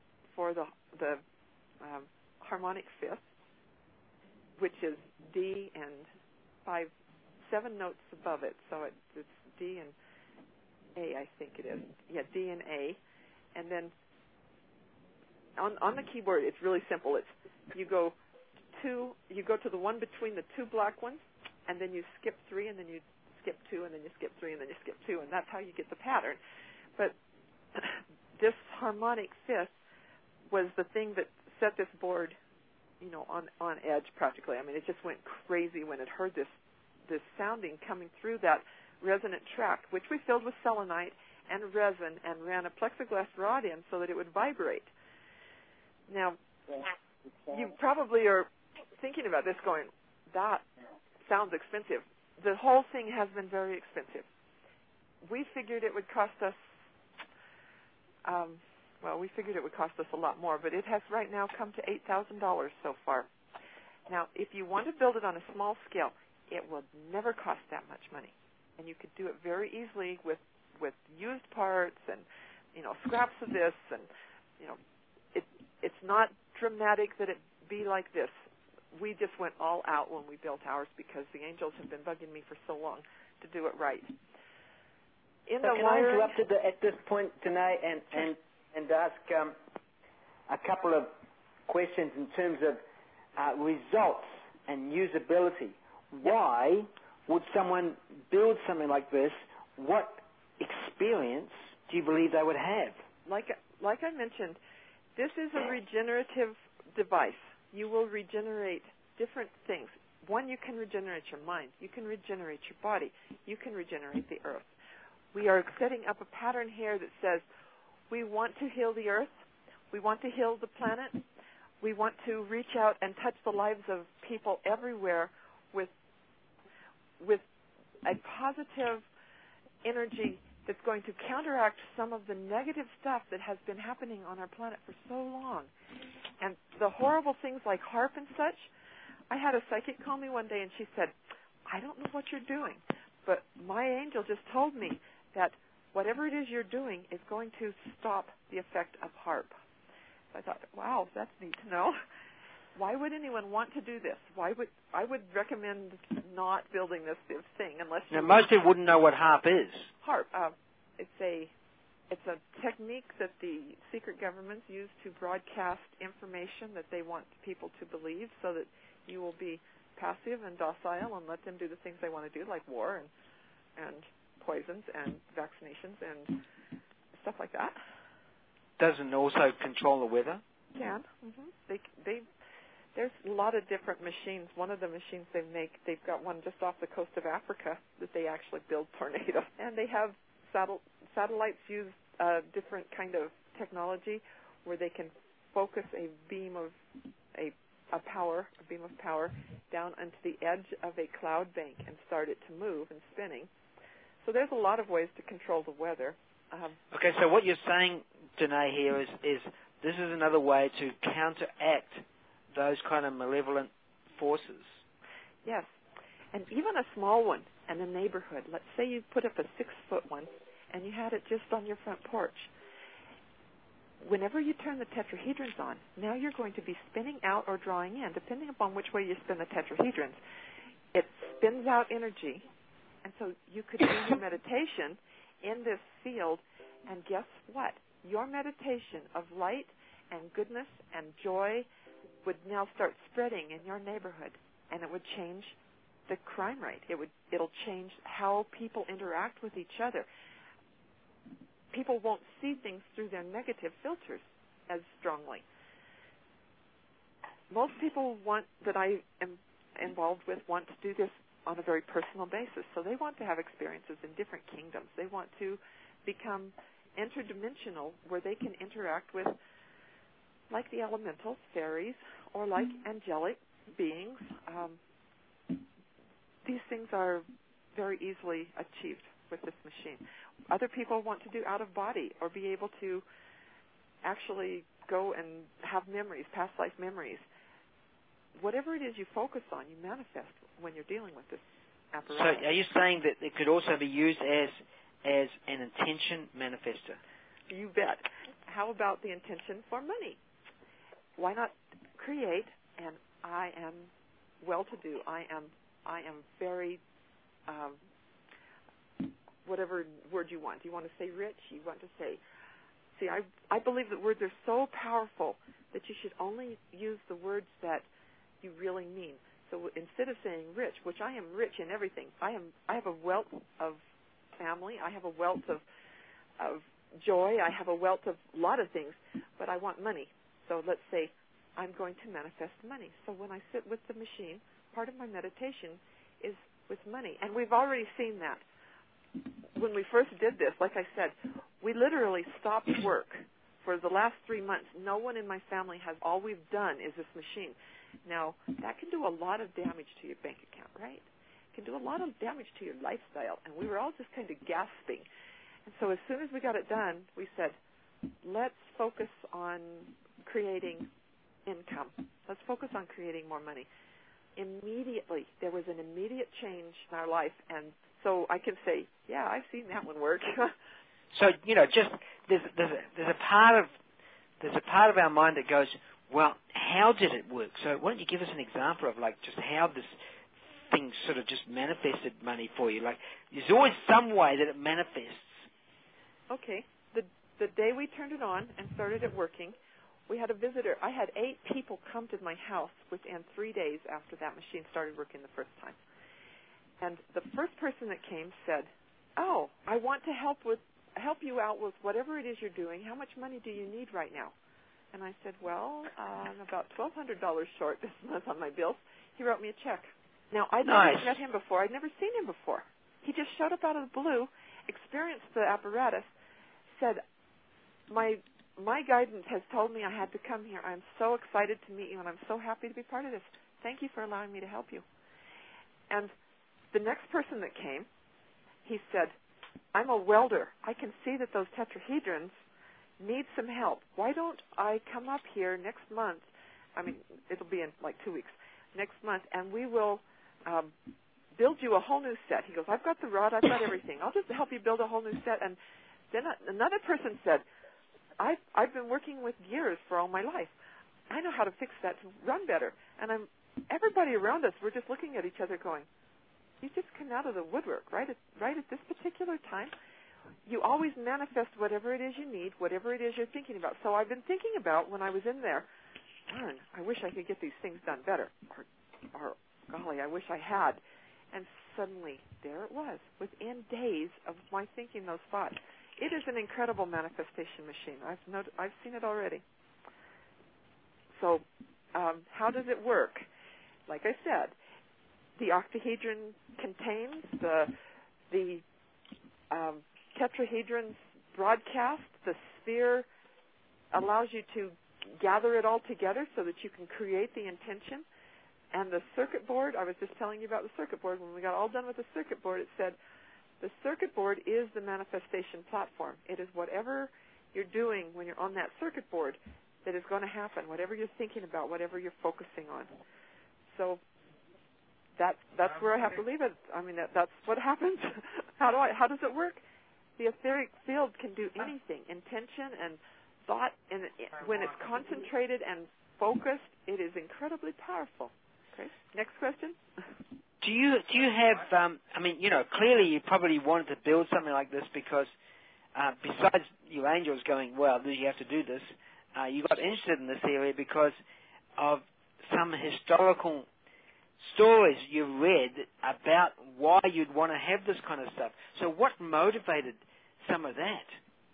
Speaker 2: harmonic fifth, which is D and 7 notes above it, so it's D and A, I think it is. Yeah, D and A, and then on the keyboard, it's really simple. It's you go to the one between the 2 black ones, and then you skip 3, and then you skip 2, and then you skip 3, and then you skip 2, and that's how you get the pattern. But this harmonic fifth was the thing that set this board, on edge practically. I mean, it just went crazy when it heard this sounding coming through that resonant track, which we filled with selenite and resin and ran a plexiglass rod in so that it would vibrate. Now, you probably are thinking about this going, that sounds expensive. The whole thing has been very expensive. We figured it would cost us, a lot more, but it has right now come to $8,000 so far. Now, if you want to build it on a small scale, it will never cost that much money. And you could do it very easily with used parts and, scraps of this. And, it's not dramatic that it be like this. We just went all out when we built ours because the angels have been bugging me for so long to do it right.
Speaker 1: Can I interrupt at this point, Danae, and ask a couple of questions in terms of results and usability? Why would someone build something like this? What experience do you believe they would have?
Speaker 2: Like I mentioned, this is a regenerative device. You will regenerate different things. One, you can regenerate your mind. You can regenerate your body. You can regenerate the earth. We are setting up a pattern here that says we want to heal the earth. We want to heal the planet. We want to reach out and touch the lives of people everywhere with a positive energy that's going to counteract some of the negative stuff that has been happening on our planet for so long. And the horrible things like HAARP and such, I had a psychic call me one day and she said, I don't know what you're doing, but my angel just told me that whatever it is you're doing is going to stop the effect of HAARP. So I thought, wow, that's neat to know. Why would anyone want to do this? I would recommend not building this thing unless you...
Speaker 3: Now, most people wouldn't know what HAARP is.
Speaker 2: HAARP, it's a technique that the secret governments use to broadcast information that they want people to believe so that you will be passive and docile and let them do the things they want to do, like war and poisons and vaccinations and stuff like that.
Speaker 3: Doesn't also control the weather?
Speaker 2: Can. Mm-hmm. There's a lot of different machines. One of the machines they make, they've got one just off the coast of Africa that they actually build tornadoes. And they have satellites use different kind of technology where they can focus a beam of power down onto the edge of a cloud bank and start it to move and spinning. So there's a lot of ways to control the weather.
Speaker 5: Okay, so what you're saying, Danae, here is this is another way to counteract those kind of malevolent forces.
Speaker 2: Yes, and even a small one in a neighborhood. Let's say you put up a 6-foot one and you had it just on your front porch. Whenever you turn the tetrahedrons on, now you're going to be spinning out or drawing in, depending upon which way you spin the tetrahedrons. It spins out energy, and so you could do your meditation in this field, and guess what? Your meditation of light and goodness and joy would now start spreading in your neighborhood, and it would change the crime rate. It'll change how people interact with each other. People won't see things through their negative filters as strongly. Most people that I am involved with want to do this on a very personal basis. So they want to have experiences in different kingdoms. They want to become interdimensional where they can interact with, like the elementals, fairies, or like angelic beings. These things are very easily achieved with this machine. Other people want to do out of body or be able to actually go and have memories, past life memories. Whatever it is you focus on, you manifest when you're dealing with this apparatus.
Speaker 5: So are you saying that it could also be used as an intention manifester?
Speaker 2: You bet. How about the intention for money? Why not create an I am well-to-do, I am very, whatever word you want. Do you want to say rich? You want to say, see, I believe that words are so powerful that you should only use the words that you really mean. So instead of saying rich, which I am rich in everything, I have a wealth of family, I have a wealth of joy, I have a wealth of a lot of things, but I want money. So let's say I'm going to manifest money. So when I sit with the machine, part of my meditation is with money. And we've already seen that. When we first did this, like I said, we literally stopped work. For the last 3 months, no one in my family has, all we've done is this machine. Now, that can do a lot of damage to your bank account, right? It can do a lot of damage to your lifestyle. And we were all just kind of gasping. And so as soon as we got it done, we said, let's focus on creating income. Let's focus on creating more money. Immediately, there was an immediate change in our life. And so I can say, yeah, I've seen that one work.
Speaker 5: So, just there's a part of our mind that goes, well, how did it work? So why don't you give us an example of like just how this thing sort of just manifested money for you? Like there's always some way that it manifests.
Speaker 2: Okay. The day we turned it on and started it working, we had a visitor. I had 8 people come to my house within 3 days after that machine started working the first time. And the first person that came said, oh, I want to help you out with whatever it is you're doing. How much money do you need right now? And I said, well, I'm about $1,200 short this month on my bills. He wrote me a check. Now, I'd never met him before. I'd never seen him before. He just showed up out of the blue, experienced the apparatus, said, my guidance has told me I had to come here. I'm so excited to meet you, and I'm so happy to be part of this. Thank you for allowing me to help you. And the next person that came, he said, I'm a welder. I can see that those tetrahedrons need some help. Why don't I come up here next month? I mean, it'll be in like 2 weeks. Next month, and we will build you a whole new set. He goes, I've got the rod, I've got everything. I'll just help you build a whole new set. And then another person said, I've been working with gears for all my life. I know how to fix that to run better. And everybody around us, we're just looking at each other going, you just come out of the woodwork, right at this particular time. You always manifest whatever it is you need, whatever it is you're thinking about. So I've been thinking about when I was in there, darn, I wish I could get these things done better. Or golly, I wish I had. And suddenly, there it was, within days of my thinking those thoughts. It is an incredible manifestation machine. I've seen it already. So how does it work? Like I said, the octahedron contains the tetrahedrons broadcast. The sphere allows you to gather it all together so that you can create the intention. And the circuit board, I was just telling you about the circuit board. When we got all done with the circuit board, it said the circuit board is the manifestation platform. It is whatever you're doing when you're on that circuit board that is going to happen, whatever you're thinking about, whatever you're focusing on. So that's where I have to leave it. I mean, that's what happens. How does it work? The etheric field can do anything. Intention and thought, and when it's concentrated and focused, it is incredibly powerful. Okay. Next question.
Speaker 5: Do you have? I mean, clearly you probably wanted to build something like this because besides your angels going, well, you have to do this. You got interested in this area because of some historical stories you read about why you'd want to have this kind of stuff. So what motivated some of that?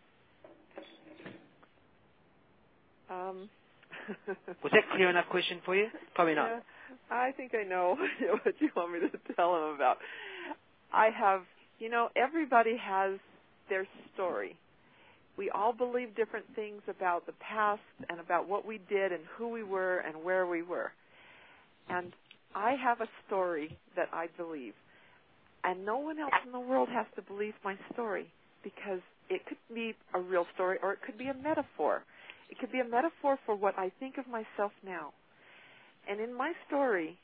Speaker 5: Was that clear enough question for you? Probably not.
Speaker 2: Yeah, I think I know what you want me to tell them about. I have, everybody has their story. We all believe different things about the past and about what we did and who we were and where we were. And I have a story that I believe. And no one else in the world has to believe my story because it could be a real story or it could be a metaphor. It could be a metaphor for what I think of myself now. And in my story,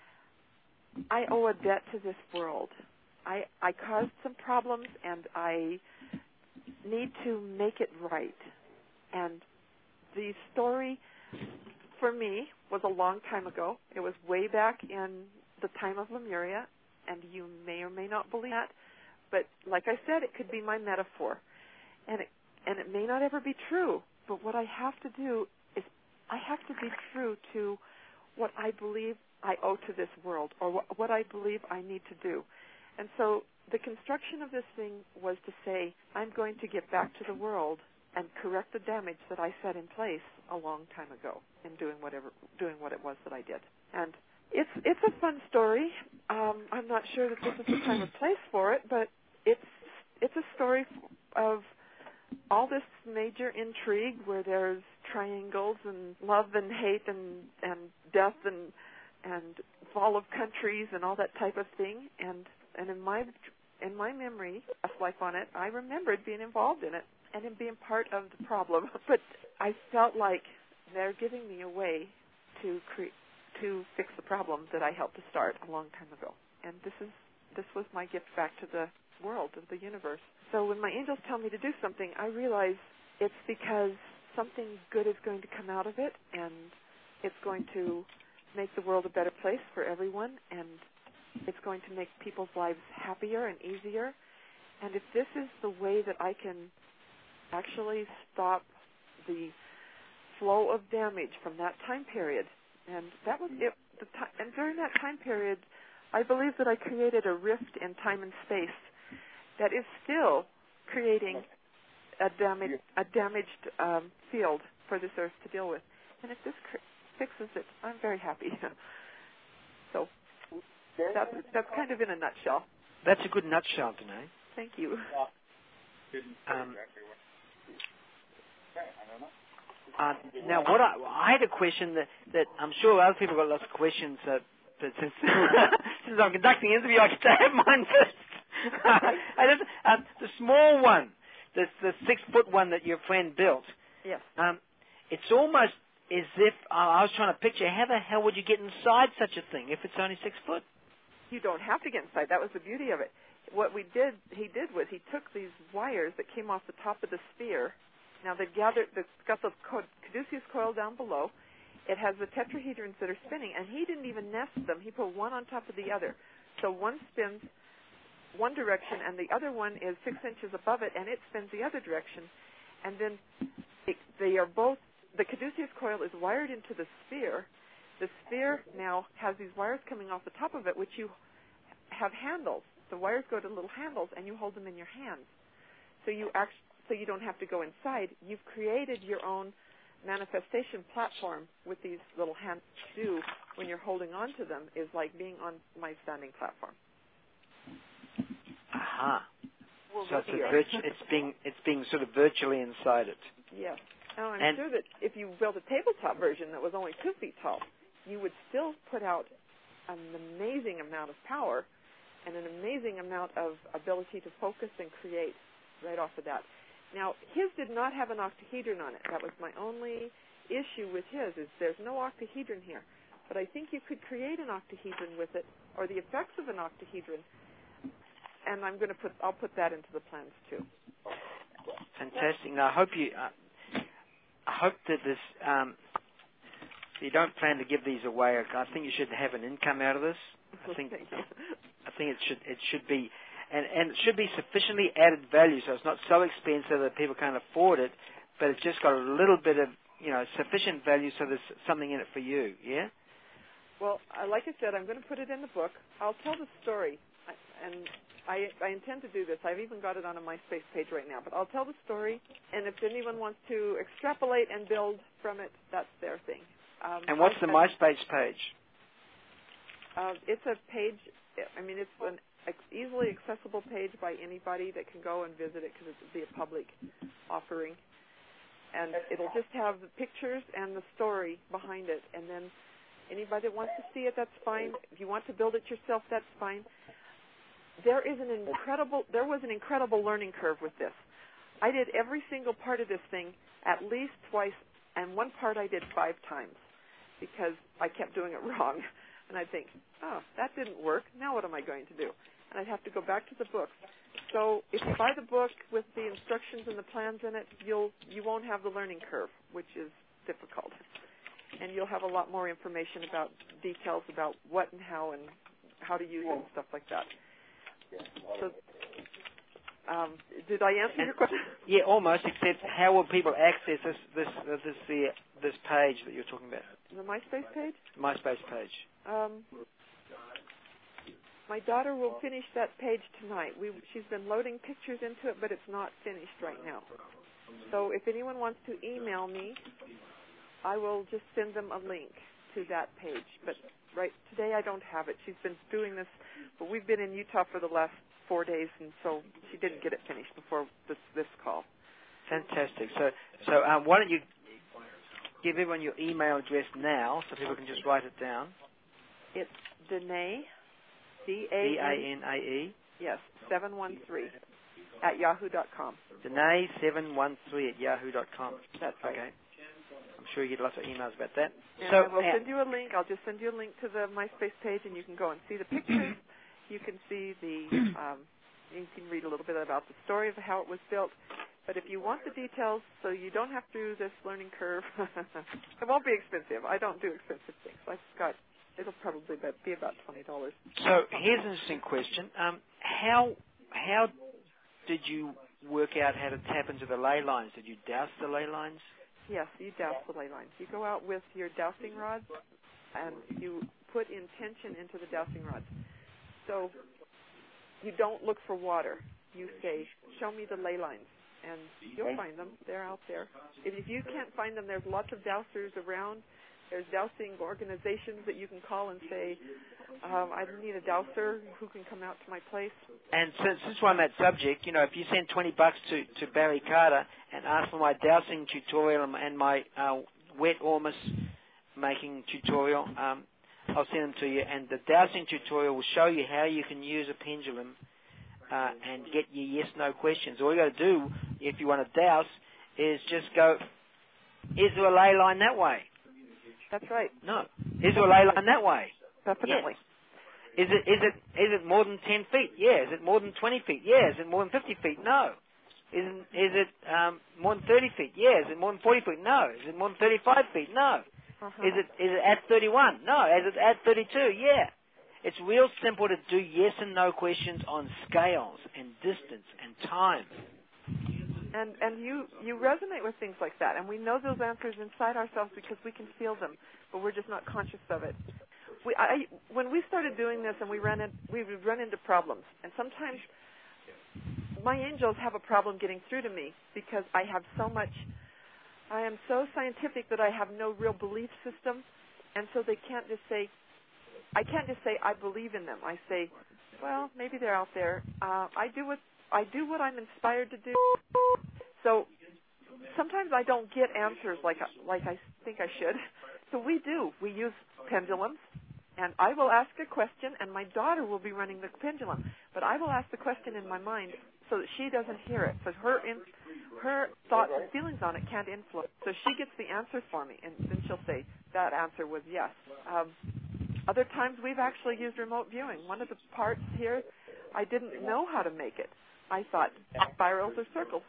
Speaker 2: I owe a debt to this world. I caused some problems, and I need to make it right. And the story, for me, was a long time ago. It was way back in the time of Lemuria, and you may or may not believe that. But like I said, it could be my metaphor. And it may not ever be true. But what I have to do is I have to be true to what I believe I owe to this world or what I believe I need to do. And so the construction of this thing was to say, I'm going to get back to the world and correct the damage that I set in place a long time ago in doing what it was that I did. And it's a fun story. I'm not sure that this is the time or place for it, but it's a story of all this major intrigue where there's triangles and love and hate and death and fall of countries and all that type of thing. And in my memory, life on it, I remembered being involved in it and in being part of the problem. But I felt like they're giving me a way to fix the problem that I helped to start a long time ago. And this was my gift back to the world, of the universe. So when my angels tell me to do something, I realize it's because something good is going to come out of it, and it's going to make the world a better place for everyone, and it's going to make people's lives happier and easier. And if this is the way that I can actually stop the flow of damage from that time period, and that was it. And during that time period, I believe that I created a rift in time and space that is still creating a damaged field for this earth to deal with. And if this fixes it, I'm very happy. So that's kind of in a nutshell.
Speaker 5: That's a good nutshell, Danae.
Speaker 2: Thank you.
Speaker 5: Now, what I had a question that I'm sure other people got lots of questions. But since I'm conducting the interview, I can have mine first. The small one, the 6-foot one that your friend built.
Speaker 2: Yes.
Speaker 5: It's almost as if I was trying to picture how the hell would you get inside such a thing if it's only 6 foot?
Speaker 2: You don't have to get inside. That was the beauty of it. What he did was he took these wires that came off the top of the sphere. Now they've got the caduceus coil down below. It has the tetrahedrons that are spinning, and he didn't even nest them. He put one on top of the other. So one spins one direction, and the other one is 6 inches above it, and it spins the other direction. And then they are both, the caduceus coil is wired into the sphere. The sphere now has these wires coming off the top of it, which you have handles. The wires go to little handles, and you hold them in your hands. So you don't have to go inside. You've created your own manifestation platform with these little hands. Do when you're holding on to them is like being on my standing platform.
Speaker 5: Aha. So it's being sort of virtually inside it.
Speaker 2: Yes. Now, I'm sure that if you built a tabletop version that was only 2 feet tall, you would still put out an amazing amount of power and an amazing amount of ability to focus and create right off of that. Now, his did not have an octahedron on it. That was my only issue with his, is there's no octahedron here. But I think you could create an octahedron with it, or the effects of an octahedron, and I'll put that into the plans too.
Speaker 5: Fantastic. Now, I hope that this, you don't plan to give these away. I think you should have an income out of this. I think it should be, and it should be sufficiently added value, so it's not so expensive that people can't afford it, but it's just got a little bit of, sufficient value so there's something in it for you. Yeah.
Speaker 2: Well, like I said, I'm going to put it in the book. I'll tell the story, and I intend to do this. I've even got it on a MySpace page right now, but I'll tell the story, and if anyone wants to extrapolate and build from it, that's their thing.
Speaker 5: And what's the MySpace page?
Speaker 2: It's a page, it's an easily accessible page by anybody that can go and visit it because it'll be a public offering. And it'll just have the pictures and the story behind it, and then anybody that wants to see it, that's fine. If you want to build it yourself, that's fine. There was an incredible learning curve with this. I did every single part of this thing at least twice, and one part I did 5 times because I kept doing it wrong. And I'd think, oh, that didn't work. Now what am I going to do? And I'd have to go back to the book. So if you buy the book with the instructions and the plans in it, you won't have the learning curve, which is difficult. And you'll have a lot more information about details about what and how to use it and stuff like that. So, did I answer your question?
Speaker 5: Yeah, almost. Except, how will people access this page that you're talking about?
Speaker 2: The MySpace page?
Speaker 5: MySpace page.
Speaker 2: My daughter will finish that page tonight. She's been loading pictures into it, but it's not finished right now. So if anyone wants to email me, I will just send them a link to that page. But right today I don't have it. She's been doing this, but we've been in Utah for the last 4 days, and so she didn't get it finished before this call.
Speaker 5: Fantastic. So why don't you give everyone your email address now so people can just write it down?
Speaker 2: It's Danae,
Speaker 5: D-A-N-A-E.
Speaker 2: Yes, 713 at yahoo.com.
Speaker 5: Danae 713 at yahoo.com.
Speaker 2: That's right.
Speaker 5: Okay. I'm sure you get lots of emails about that.
Speaker 2: And I will send you a link. I'll just send you a link to the MySpace page, and you can go and see the pictures. You can see you can read a little bit about the story of how it was built. But if you want the details so you don't have to do this learning curve, it won't be expensive. I don't do expensive things. It'll probably be about $20.
Speaker 5: So here's an interesting question. How did you work out how to tap into the ley lines? Did you douse the ley lines?
Speaker 2: Yes, you douse the ley lines. You go out with your dowsing rods, and you put intention into the dowsing rods. So you don't look for water. You say, show me the ley lines, and you'll find them. They're out there. If you can't find them, there's lots of dowsers around. There's dowsing organizations that you can call and say, I need a dowser who can come out to my place.
Speaker 5: And since we're on that subject, if you send $20 to Barry Carter and ask for my dowsing tutorial and my wet ormus making tutorial, I'll send them to you. And the dowsing tutorial will show you how you can use a pendulum and get your yes/no questions. All you got to do, if you want to douse, is just go, is there a ley line that way?
Speaker 2: That's right.
Speaker 5: No. Is there a ley line that way?
Speaker 2: Definitely.
Speaker 5: Yes. Is it more than 10 feet? Yeah. Is it more than 20 feet? Yeah. Is it more than 50 feet? No. Is it more than 30 feet? Yeah. Is it more than 40 feet? No. Is it more than 35 feet? No. Is it at 31? No. Is it at 32? Yeah. It's real simple to do yes and no questions on scales and distance and time.
Speaker 2: And you resonate with things like that, and we know those answers inside ourselves because we can feel them, but we're just not conscious of it. When we started doing this, and we would run into problems, and sometimes my angels have a problem getting through to me because I am so scientific that I have no real belief system, and so they can't just say, I can't just say I believe in them. I say, well, maybe they're out there. I do what I do what I'm inspired to do. So sometimes I don't get answers like I think I should. So we use pendulums, and I will ask a question, and my daughter will be running the pendulum. But I will ask the question in my mind so that she doesn't hear it. So her thoughts and feelings on it can't influence. So she gets the answer for me, and then she'll say, that answer was yes. Other times we've actually used remote viewing. One of the parts here, I didn't know how to make it. I thought spirals or circles.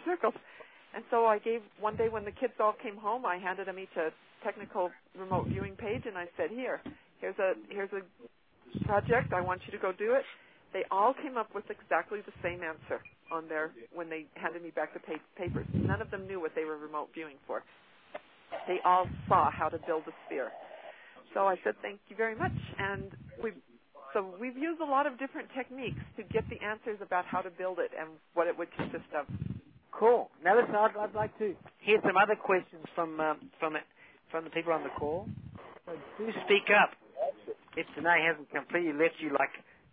Speaker 2: And so I gave, one day when the kids all came home, I handed them each a technical remote viewing page, and I said, here's a project. I want you to go do it. They all came up with exactly the same answer on there when they handed me back the papers. None of them knew what they were remote viewing for. They all saw how to build a sphere. So I said, thank you very much. And we've used a lot of different techniques to get the answers about how to build it and what it would consist of.
Speaker 5: Cool. Now listen, I'd like to hear some other questions from the people on the call. So do speak up if Danae hasn't completely left you like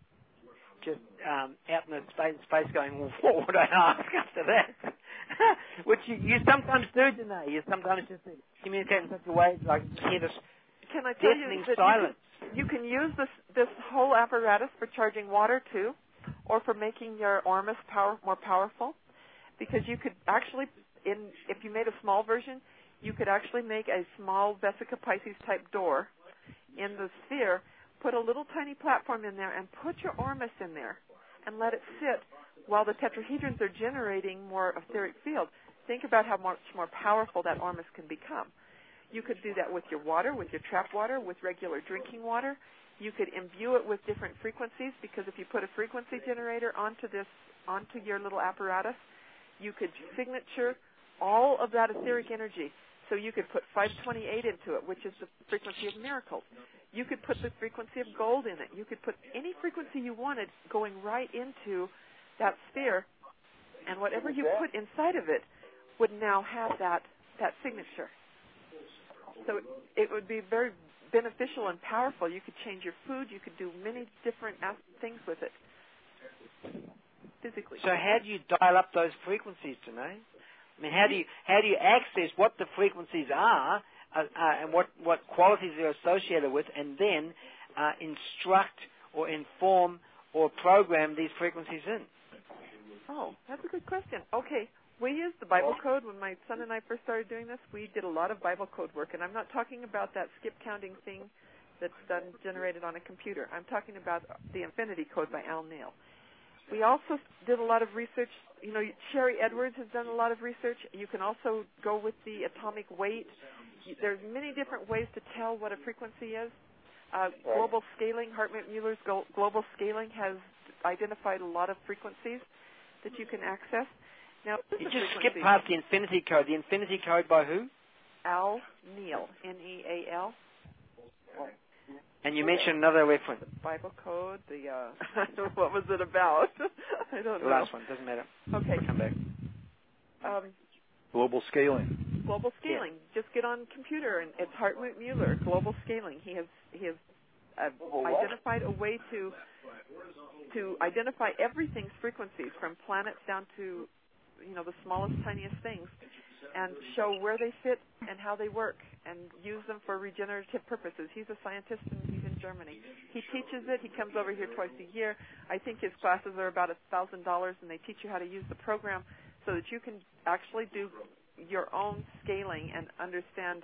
Speaker 5: just out in the space going, well, what would I ask after that? Which you sometimes do, Danae. You sometimes just communicate in such a way like hear this
Speaker 2: Can I tell
Speaker 5: deafening
Speaker 2: you that
Speaker 5: silence.
Speaker 2: you can use this whole apparatus for charging water too, or for making your Ormus more powerful, because you could actually, if you made a small version, you could actually make a small Vesica Pisces type door in the sphere, put a little tiny platform in there, and put your Ormus in there, and let it sit while the tetrahedrons are generating more etheric field. Think about how much more powerful that Ormus can become. You could do that with your water, with your trap water, with regular drinking water. You could imbue it with different frequencies, because if you put a frequency generator onto your little apparatus, you could signature all of that etheric energy. So you could put 528 into it, which is the frequency of miracles. You could put the frequency of gold in it. You could put any frequency you wanted going right into that sphere, and whatever you put inside of it would now have that signature. So it would be very beneficial and powerful. You could change your food. You could do many different things with it physically.
Speaker 5: So how do you dial up those frequencies, Danae? I mean, how do you access what the frequencies are and what qualities they're associated with, and then instruct or inform or program these frequencies in?
Speaker 2: Oh, that's a good question. Okay. We used the Bible code. When my son and I first started doing this, we did a lot of Bible code work, and I'm not talking about that skip counting thing that's generated on a computer. I'm talking about the Infinity Code by Al Neal. We also did a lot of research. You know, Sherry Edwards has done a lot of research. You can also go with the atomic weight. There's many different ways to tell what a frequency is. Global scaling, Hartmut-Muller's global scaling has identified a lot of frequencies that you can access. Now,
Speaker 5: you just skipped past the Infinity Code. The Infinity Code by who?
Speaker 2: Al Neal, N-E-A-L.
Speaker 5: And you mentioned another reference.
Speaker 2: The Bible Code, what was it about? I don't know.
Speaker 5: The last one, doesn't matter.
Speaker 2: Okay.
Speaker 5: Come back.
Speaker 6: Global scaling.
Speaker 2: Global scaling. Yeah. Just get on computer, and it's Hartmut-Muller, global scaling. He has identified a way to identify everything's frequencies, from planets down to the smallest, tiniest things, and show where they fit and how they work, and use them for regenerative purposes. He's a scientist, and he's in Germany. He teaches it. He comes over here twice a year. I think his classes are about $1,000, and they teach you how to use the program so that you can actually do your own scaling and understand.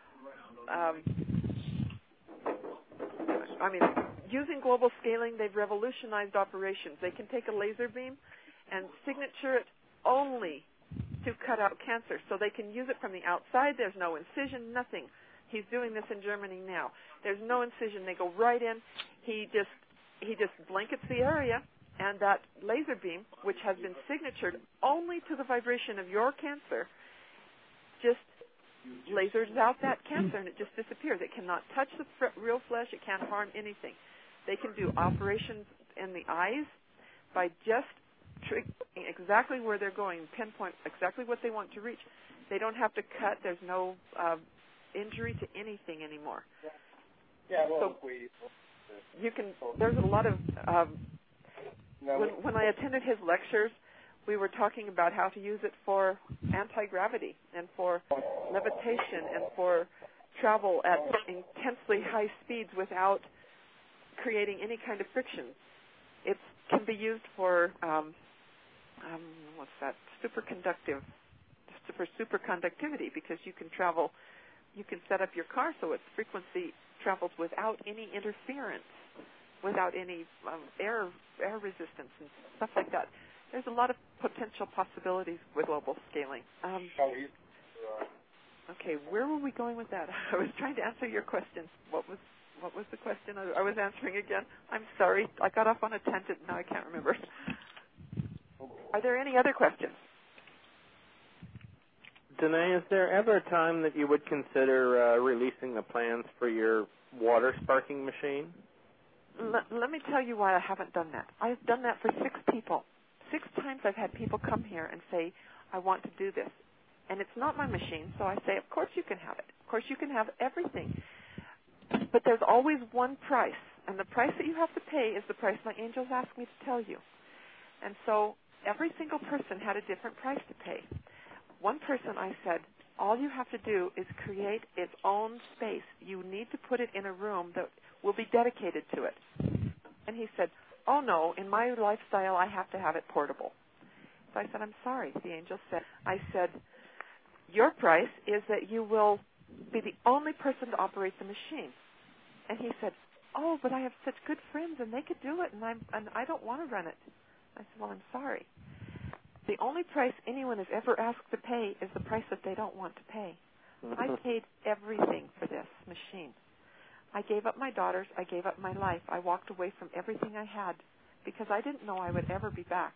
Speaker 2: Using global scaling, they've revolutionized operations. They can take a laser beam and signature it only to cut out cancer. So they can use it from the outside. There's no incision, nothing. He's doing this in Germany now. There's no incision. They go right in. He just blankets the area, and that laser beam, which has been signatured only to the vibration of your cancer, just lasers out that cancer, and it just disappears. It cannot touch the real flesh. It can't harm anything. They can do operations in the eyes by just triggering exactly where they're going, pinpoint exactly what they want to reach. They don't have to cut. There's no injury to anything anymore. So you can. There's a lot of when I attended his lectures, we were talking about how to use it for anti-gravity and for levitation and for travel at intensely high speeds without creating any kind of friction. It can be used for superconductivity, because you can set up your car so its frequency travels without any interference, without any air resistance and stuff like that. There's a lot of potential possibilities with global scaling. Okay, where were we going with that? I was trying to answer your question. What was the question I was answering again? I'm sorry. I got off on a tangent. Now I can't remember. Are there any other questions?
Speaker 3: Danae, is there ever a time that you would consider releasing the plans for your water sparking machine?
Speaker 2: Let me tell you why I haven't done that. I've done that for 6 people. 6 times I've had people come here and say, I want to do this. And it's not my machine, so I say, of course you can have it. Of course you can have everything. But there's always one price, and the price that you have to pay is the price my angels asked me to tell you. And so every single person had a different price to pay. One person, I said, all you have to do is create its own space. You need to put it in a room that will be dedicated to it. And he said, oh, no, in my lifestyle, I have to have it portable. So I said, I'm sorry, the angel said. I said, your price is that you will be the only person to operate the machine. And he said, oh, but I have such good friends, and they could do it, and I don't want to run it. I said, well, I'm sorry. The only price anyone has ever asked to pay is the price that they don't want to pay. I paid everything for this machine. I gave up my daughters. I gave up my life. I walked away from everything I had because I didn't know I would ever be back.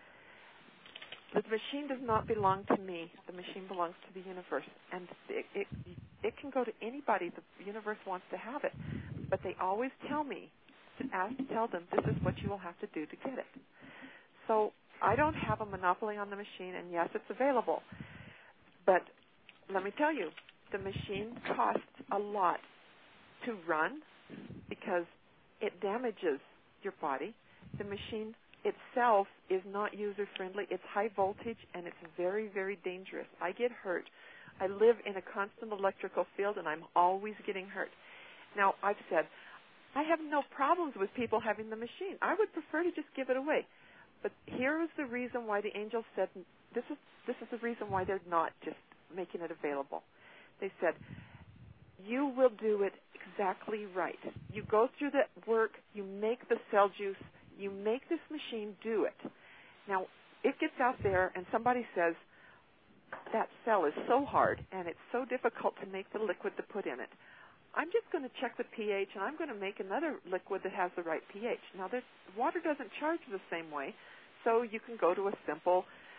Speaker 2: The machine does not belong to me. The machine belongs to the universe, and it can go to anybody the universe wants to have it. But they always tell me to tell them this is what you will have to do to get it. So I don't have a monopoly on the machine, and yes, it's available. But let me tell you, the machine costs a lot to run because it damages your body. The machine itself is not user-friendly. It's high voltage, and it's very, very dangerous. I get hurt. I live in a constant electrical field, and I'm always getting hurt. Now, I've said, I have no problems with people having the machine. I would prefer to just give it away. But here is the reason why the angels said, this is the reason why they're not just making it available. They said, you will do it exactly right. You go through the work, you make the cell juice, you make this machine do it. Now, it gets out there and somebody says, that cell is so hard and it's so difficult to make the liquid to put in it. I'm just going to check the pH and I'm going to make another liquid that has the right pH. Now, water doesn't charge the same way, so you can go to a simple,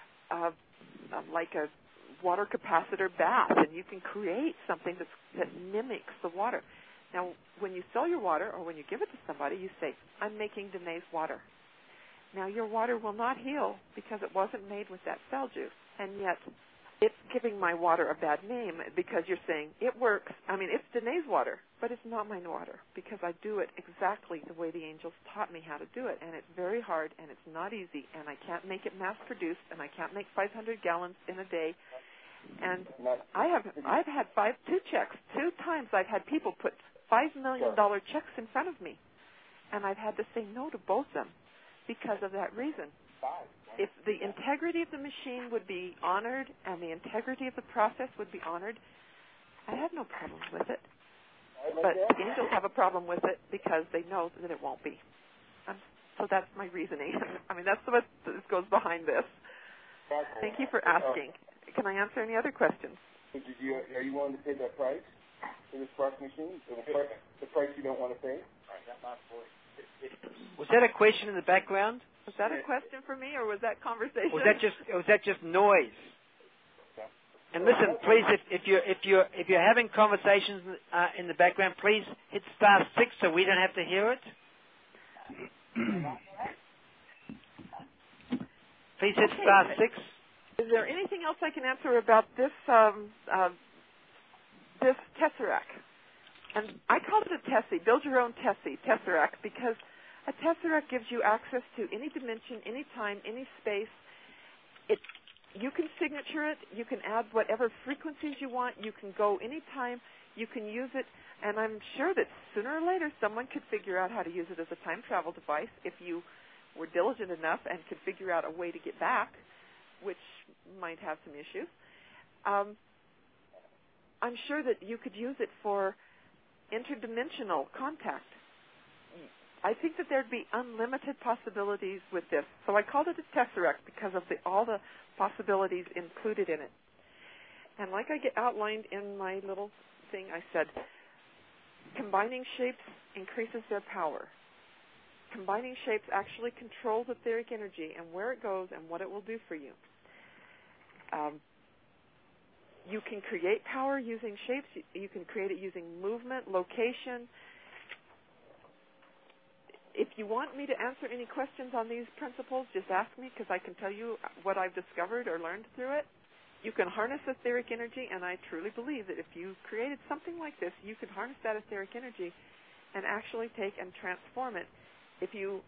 Speaker 2: like a water capacitor bath, and you can create something that mimics the water. Now, when you sell your water or when you give it to somebody, you say, I'm making Danae's water. Now, your water will not heal because it wasn't made with that cell juice, and yet it's giving my water a bad name because you're saying it works. I mean, it's Danae's water, but it's not my water because I do it exactly the way the angels taught me how to do it, and it's very hard, and it's not easy, and I can't make it mass-produced, and I can't make 500 gallons in a day. And I've had 2 checks. 2 times I've had people put $5 million checks in front of me, and I've had to say no to both of them because of that reason. If the integrity of the machine would be honored and the integrity of the process would be honored, I have no problem with it. But the angels have a problem with it because they know that it won't be. So that's my reasoning. I mean, that's what goes behind this. Thank you for asking. Can I answer any other questions?
Speaker 6: Are you willing to pay that price for the spark machine? The price you don't want to pay?
Speaker 5: Was that a question in the background?
Speaker 2: Was that a question for me, or was that conversation?
Speaker 5: Was that just noise? And listen, please, if you're having conversations in the background, please hit *6 so we don't have to hear it. Please hit *6.
Speaker 2: Is there anything else I can answer about this this tesseract? And I called it a tessie. Build your own tesseract, because A tesseract gives you access to any dimension, any time, any space. You can signature it. You can add whatever frequencies you want. You can go anytime. You can use it. And I'm sure that sooner or later someone could figure out how to use it as a time travel device if you were diligent enough and could figure out a way to get back, which might have some issues. I'm sure that you could use it for interdimensional contact. I think that there'd be unlimited possibilities with this. So I called it a tesseract because of all the possibilities included in it. And like I get outlined in my little thing, I said, combining shapes increases their power. Combining shapes actually controls etheric energy and where it goes and what it will do for you. You can create power using shapes. You can create it using movement, location. If you want me to answer any questions on these principles, just ask me because I can tell you what I've discovered or learned through it. You can harness etheric energy, and I truly believe that if you created something like this, you could harness that etheric energy and actually take and transform it. If you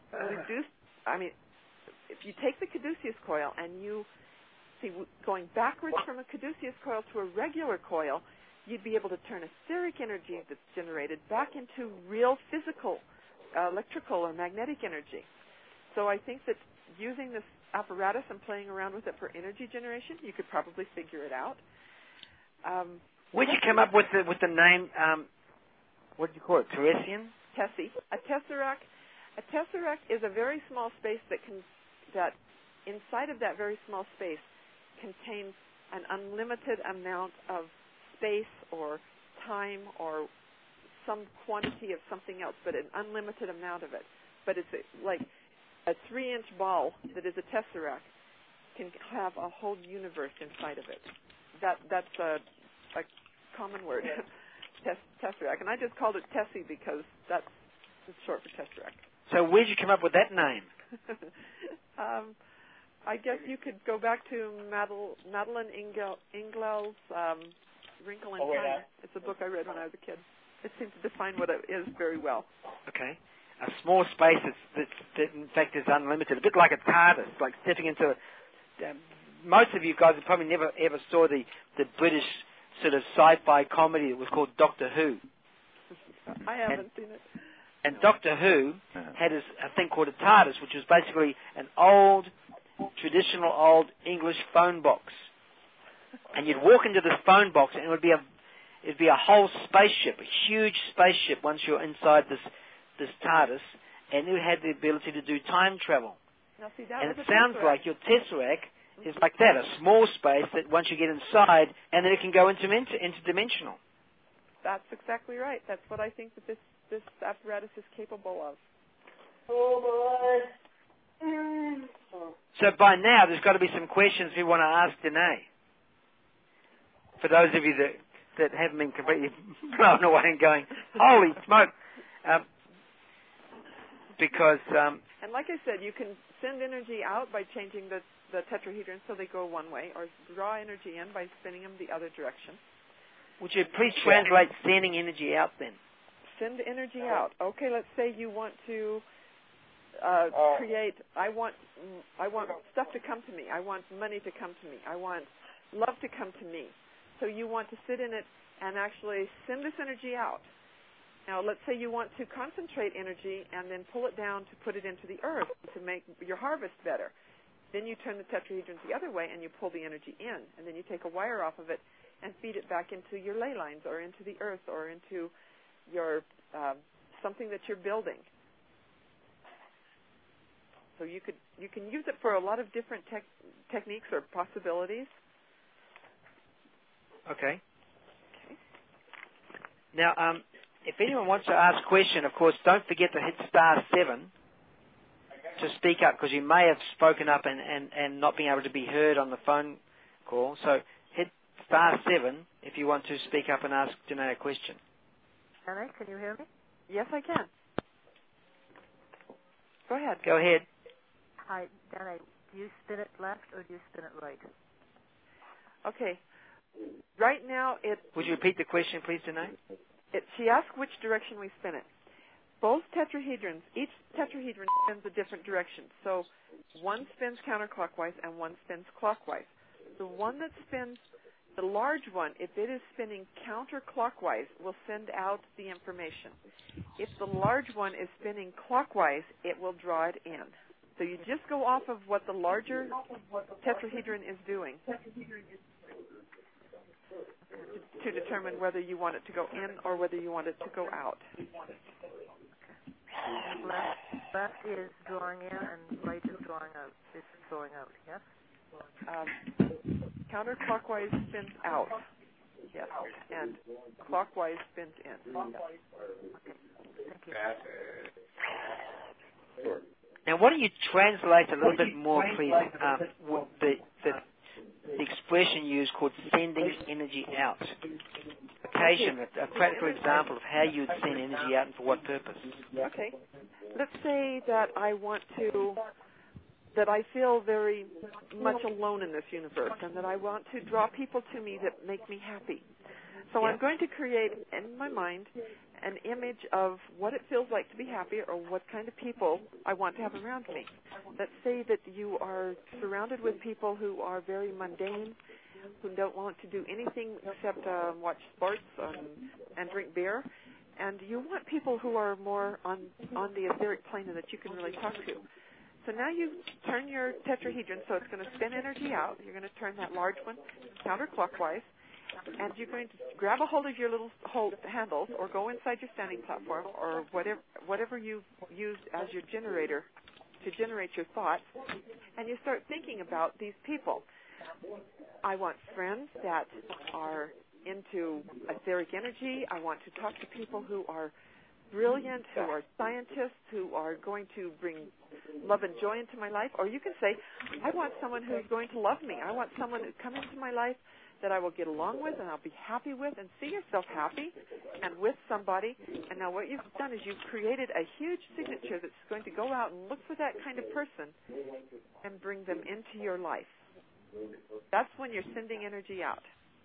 Speaker 2: if you take the caduceus coil and you see going backwards from a caduceus coil to a regular coil, you'd be able to turn etheric energy that's generated back into real physical electrical or magnetic energy. So I think that using this apparatus and playing around with it for energy generation, you could probably figure it out.
Speaker 5: Where'd you come up with the name? What did you call it? Teresian?
Speaker 2: Tessie. A tesseract is a very small space that inside of that very small space contains an unlimited amount of space or time or some quantity of something else, but an unlimited amount of it. But it's like a 3-inch ball that is a tesseract can have a whole universe inside of it. That's a common word, tesseract. And I just called it Tessie because that's short for tesseract.
Speaker 5: So where did you come up with that name?
Speaker 2: I guess you could go back to Madeline Englell's Wrinkle in Time. It's a book I read when I was a kid. It seems to define what it is very well.
Speaker 5: Okay. A small space that in fact is unlimited, a bit like a TARDIS, like stepping into. Most of you guys have probably never ever saw the British sort of sci-fi comedy that was called Doctor Who.
Speaker 2: I haven't seen it.
Speaker 5: And Doctor Who had a thing called a TARDIS, which was basically an traditional old English phone box. And you'd walk into this phone box, and it'd be a whole spaceship, a huge spaceship. Once you're inside this TARDIS, and it had the ability to do time travel.
Speaker 2: Now, see,
Speaker 5: and it sounds like your tesseract is like that, a small space that once you get inside, and then it can go interdimensional.
Speaker 2: That's exactly right. That's what I think that this apparatus is capable of.
Speaker 6: Oh, boy.
Speaker 5: So by now, there's got to be some questions we want to ask Danae. For those of you that haven't been completely blown away and going, holy smoke. Because...
Speaker 2: and like I said, you can send energy out by changing the tetrahedrons so they go one way, or draw energy in by spinning them the other direction.
Speaker 5: Would you please translate sending energy out then?
Speaker 2: Send energy out. Okay, let's say you want to create, I want stuff to come to me. I want money to come to me. I want love to come to me. So you want to sit in it and actually send this energy out. Now, let's say you want to concentrate energy and then pull it down to put it into the earth to make your harvest better. Then you turn the tetrahedrons the other way and you pull the energy in. And then you take a wire off of it and feed it back into your ley lines or into the earth or into your something that you're building. So you can use it for a lot of different techniques or possibilities.
Speaker 5: Okay. Now, if anyone wants to ask a question, of course, don't forget to hit *7 to speak up, because you may have spoken up and not being able to be heard on the phone call. So hit *7 if you want to speak up and ask Danae a question.
Speaker 7: Danae, can you hear me?
Speaker 2: Yes, I can. Go ahead.
Speaker 5: Go ahead.
Speaker 7: Hi, Danae. Do you spin it left or do you spin it right?
Speaker 2: Okay. Right now,
Speaker 5: Would you repeat the question, please, Danae?
Speaker 2: She asked which direction we spin it. both tetrahedrons, each tetrahedron spins a different direction. So one spins counterclockwise and one spins clockwise. The one that spins, the large one, if it is spinning counterclockwise, will send out the information. If the large one is spinning clockwise, it will draw it in. So you just go off of what the larger tetrahedron is doing to determine whether you want it to go in or whether you want it to go out.
Speaker 7: Left is drawing in and right is drawing out. Is drawing out, yes?
Speaker 2: Counterclockwise spins out, yes, and clockwise spins in. Yes.
Speaker 7: Thank you.
Speaker 6: Sure.
Speaker 5: Now, why don't you translate a little bit more, please, the expression used called sending energy out. Occasion, a practical example of how you would send energy out and for what purpose.
Speaker 2: Okay. Let's say that that I feel very much alone in this universe and that I want to draw people to me that make me happy. So I'm going to create in my mind an image of what it feels like to be happy or what kind of people I want to have around me. Let's say that you are surrounded with people who are very mundane, who don't want to do anything except watch sports and drink beer, and you want people who are more on the etheric plane and that you can really talk to. So now you turn your tetrahedron, so it's going to spin energy out. You're going to turn that large one counterclockwise, and you're going to grab a hold of your little handles or go inside your standing platform or whatever you've used as your generator to generate your thoughts, and you start thinking about these people. I want friends that are into etheric energy. I want to talk to people who are brilliant, who are scientists, who are going to bring love and joy into my life. Or you can say, I want someone who's going to love me. I want someone to come into my life that I will get along with and I'll be happy with, and see yourself happy and with somebody. And now what you've done is you've created a huge signature that's going to go out and look for that kind of person and bring them into your life. That's when you're sending energy out.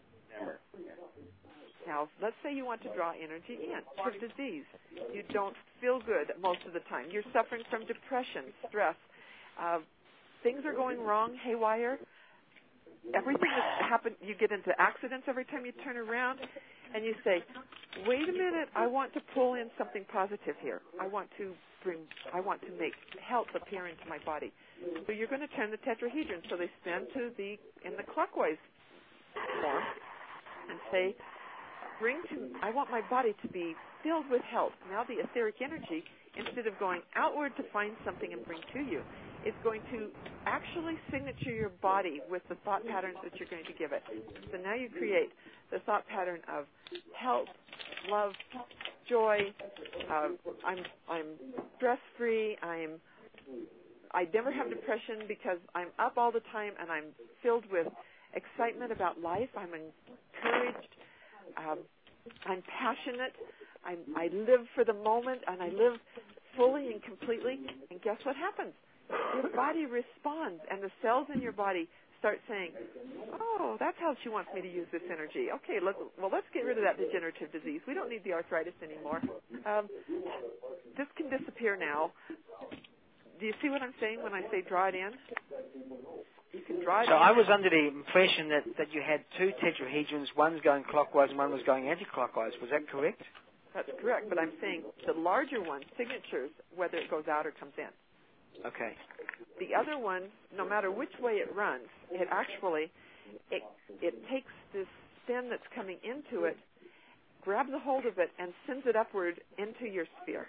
Speaker 2: Now, let's say you want to draw energy in for disease. You don't feel good most of the time. You're suffering from depression, stress. Things are going wrong, haywire. Everything that's happened, you get into accidents every time you turn around, and you say, wait a minute, I want to pull in something positive here. I want to make health appear into my body. So you're going to turn the tetrahedron so they spin in the clockwise form and say, I want my body to be filled with health. Now the etheric energy, instead of going outward to find something and bring to you, is going to actually signature your body with the thought patterns that you're going to give it. So now you create the thought pattern of health, love, joy. I'm stress-free. I never have depression because I'm up all the time and I'm filled with excitement about life. I'm encouraged. I'm passionate. I live for the moment, and I live fully and completely. And guess what happens? Your body responds, and the cells in your body start saying, oh, that's how she wants me to use this energy. Okay, let's get rid of that degenerative disease. We don't need the arthritis anymore. This can disappear now. Do you see what I'm saying when I say draw it in? You can draw it in.
Speaker 5: So I was under the impression that you had two tetrahedrons, one's going clockwise and one was going anti-clockwise. Was that correct?
Speaker 2: That's correct, but I'm saying the larger one signatures whether it goes out or comes in.
Speaker 5: Okay.
Speaker 2: The other one, no matter which way it runs, it takes this spin that's coming into it, grabs a hold of it, and sends it upward into your sphere.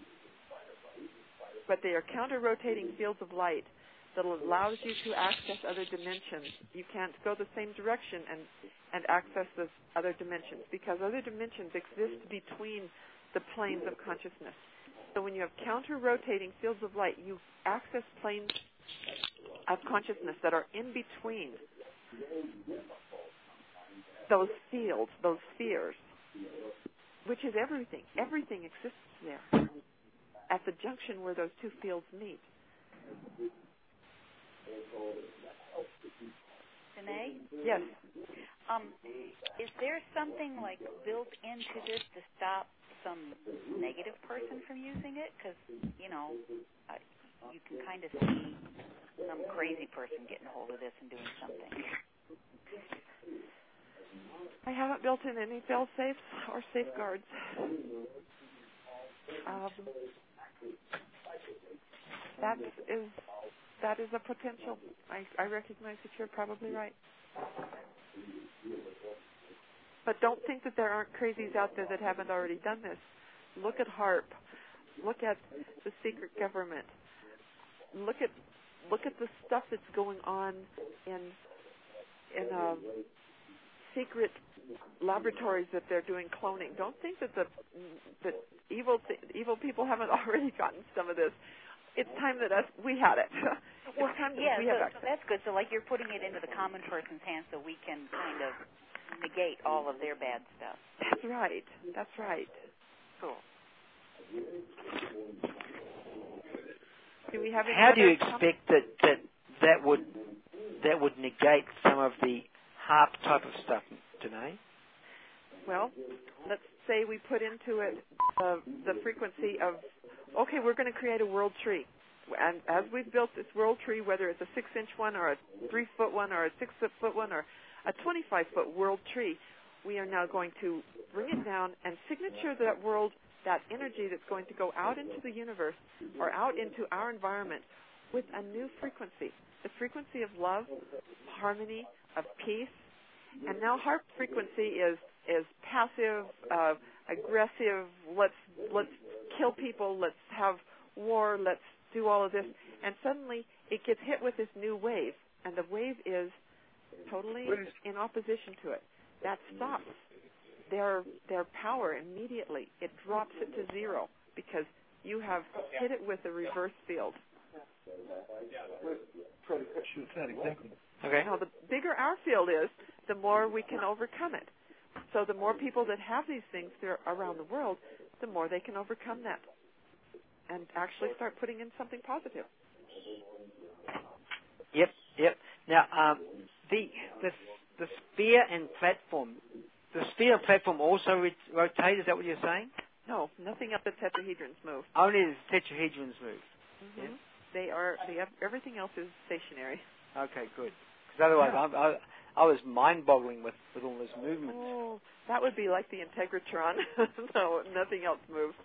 Speaker 2: But they are counter-rotating fields of light that allows you to access other dimensions. You can't go the same direction and access those other dimensions because other dimensions exist between the planes of consciousness. So when you have counter-rotating fields of light, you access planes of consciousness that are in between those fields, those spheres, which is everything. Everything exists there at the junction where those two fields meet.
Speaker 4: Danae?
Speaker 2: Yes.
Speaker 4: Is there something like built into this to stop some negative person from using it? Because, you can kind of see some crazy person getting a hold of this and doing something.
Speaker 2: I haven't built in any fail-safes or safeguards. That is a potential. I recognize that you're probably right. But don't think that there aren't crazies out there that haven't already done this. Look at HAARP. Look at the secret government. Look at the stuff that's going on in secret laboratories that they're doing cloning. Don't think that that evil people haven't already gotten some of this. It's time that we had it.
Speaker 4: Well, so that's good. So, like, you're putting it into the common person's hands so we can kind of negate all of their bad stuff.
Speaker 2: That's right. That's right.
Speaker 4: Cool.
Speaker 2: Do we have any
Speaker 5: How do you expect that would negate some of the HAARP type of stuff, Danae?
Speaker 2: Well, let's say we put into it the frequency of, okay, we're going to create a world tree. And as we've built this world tree, whether it's a 6-inch one or a 3-foot one or a 6-foot one or a 25-foot world tree, we are now going to bring it down and signature that world, that energy that's going to go out into the universe or out into our environment with a new frequency, the frequency of love, harmony, of peace. And now HAARP frequency is passive, aggressive, let's kill people, let's have war, let's do all of this. And suddenly it gets hit with this new wave, and the wave is totally in opposition to it. That stops their power immediately. It drops it to zero because you have hit it with a reverse field.
Speaker 5: Okay.
Speaker 2: Now, the bigger our field is, the more we can overcome it. So the more people that have these things around the world, the more they can overcome that and actually start putting in something positive.
Speaker 5: Yep. Now, the sphere and platform. The sphere and platform also rotate. Is that what you're saying?
Speaker 2: No, nothing of the tetrahedrons move.
Speaker 5: Only the tetrahedrons move.
Speaker 2: Mm-hmm. Yeah? Everything else is stationary.
Speaker 5: Okay, good. Because otherwise, I was mind-boggling with all this movement.
Speaker 2: Oh, that would be like the Integratron. No, nothing else moves.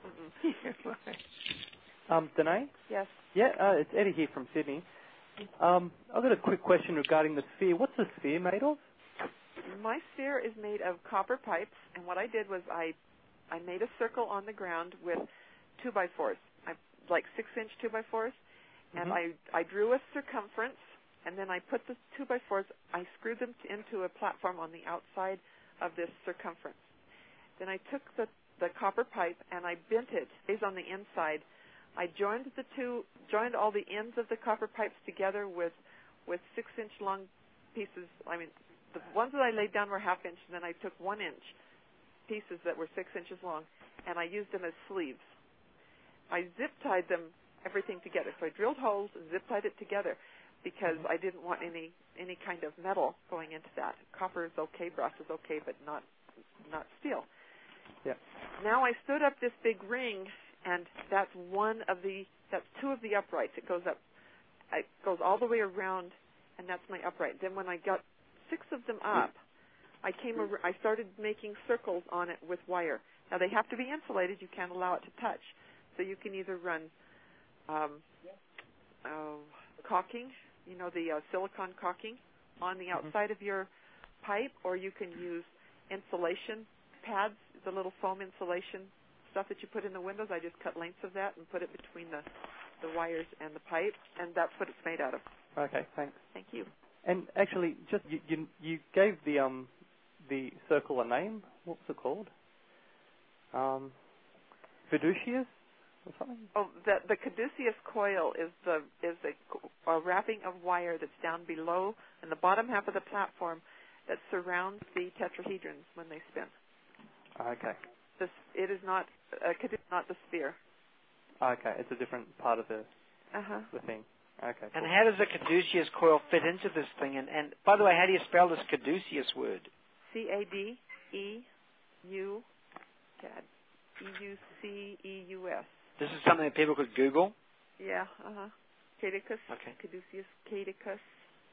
Speaker 3: Danae?
Speaker 2: Yes.
Speaker 3: Yeah, it's Eddie here from Sydney. I've got a quick question regarding the sphere. What's the sphere made of?
Speaker 2: My sphere is made of copper pipes, and what I did was I made a circle on the ground with 2x4s, like 6-inch 2x4s, and I drew a circumference, and then I put the 2x4s, I screwed them into a platform on the outside of this circumference. Then I took the copper pipe and I bent it based on the inside. I joined all the ends of the copper pipes together with 6-inch long pieces. I mean, the ones that I laid down were 1/2 inch, and then I took 1-inch pieces that were 6 inches long, and I used them as sleeves. I zip-tied them, everything together. So I drilled holes and zip-tied it together because I didn't want any kind of metal going into that. Copper is okay, brass is okay, but not steel.
Speaker 3: Yeah.
Speaker 2: Now I stood up this big ring, and that's two of the uprights. It goes all the way around, and that's my upright. Then when I got 6 of them up, I started making circles on it with wire. Now they have to be insulated. You can't allow it to touch. So you can either run caulking, the silicone caulking on the outside of your pipe, or you can use insulation pads, the little foam insulation stuff that you put in the windows. I just cut lengths of that and put it between the wires and the pipe, and that's what it's made out of.
Speaker 3: Okay, thanks.
Speaker 2: Thank you.
Speaker 3: And actually, just you gave the circle a name. What's it called? Fiducius or something?
Speaker 2: Oh, the caduceus coil is a wrapping of wire that's down below in the bottom half of the platform that surrounds the tetrahedrons when they spin.
Speaker 3: Okay.
Speaker 2: It is not the sphere.
Speaker 3: Okay, it's a different part of the thing. Okay.
Speaker 5: And how does the caduceus coil fit into this thing? And by the way, how do you spell this caduceus word?
Speaker 2: CADEU. Caduceus.
Speaker 5: This is something that people could Google?
Speaker 2: Yeah, Caduceus.
Speaker 5: Okay.
Speaker 2: Caduceus, Caduceus,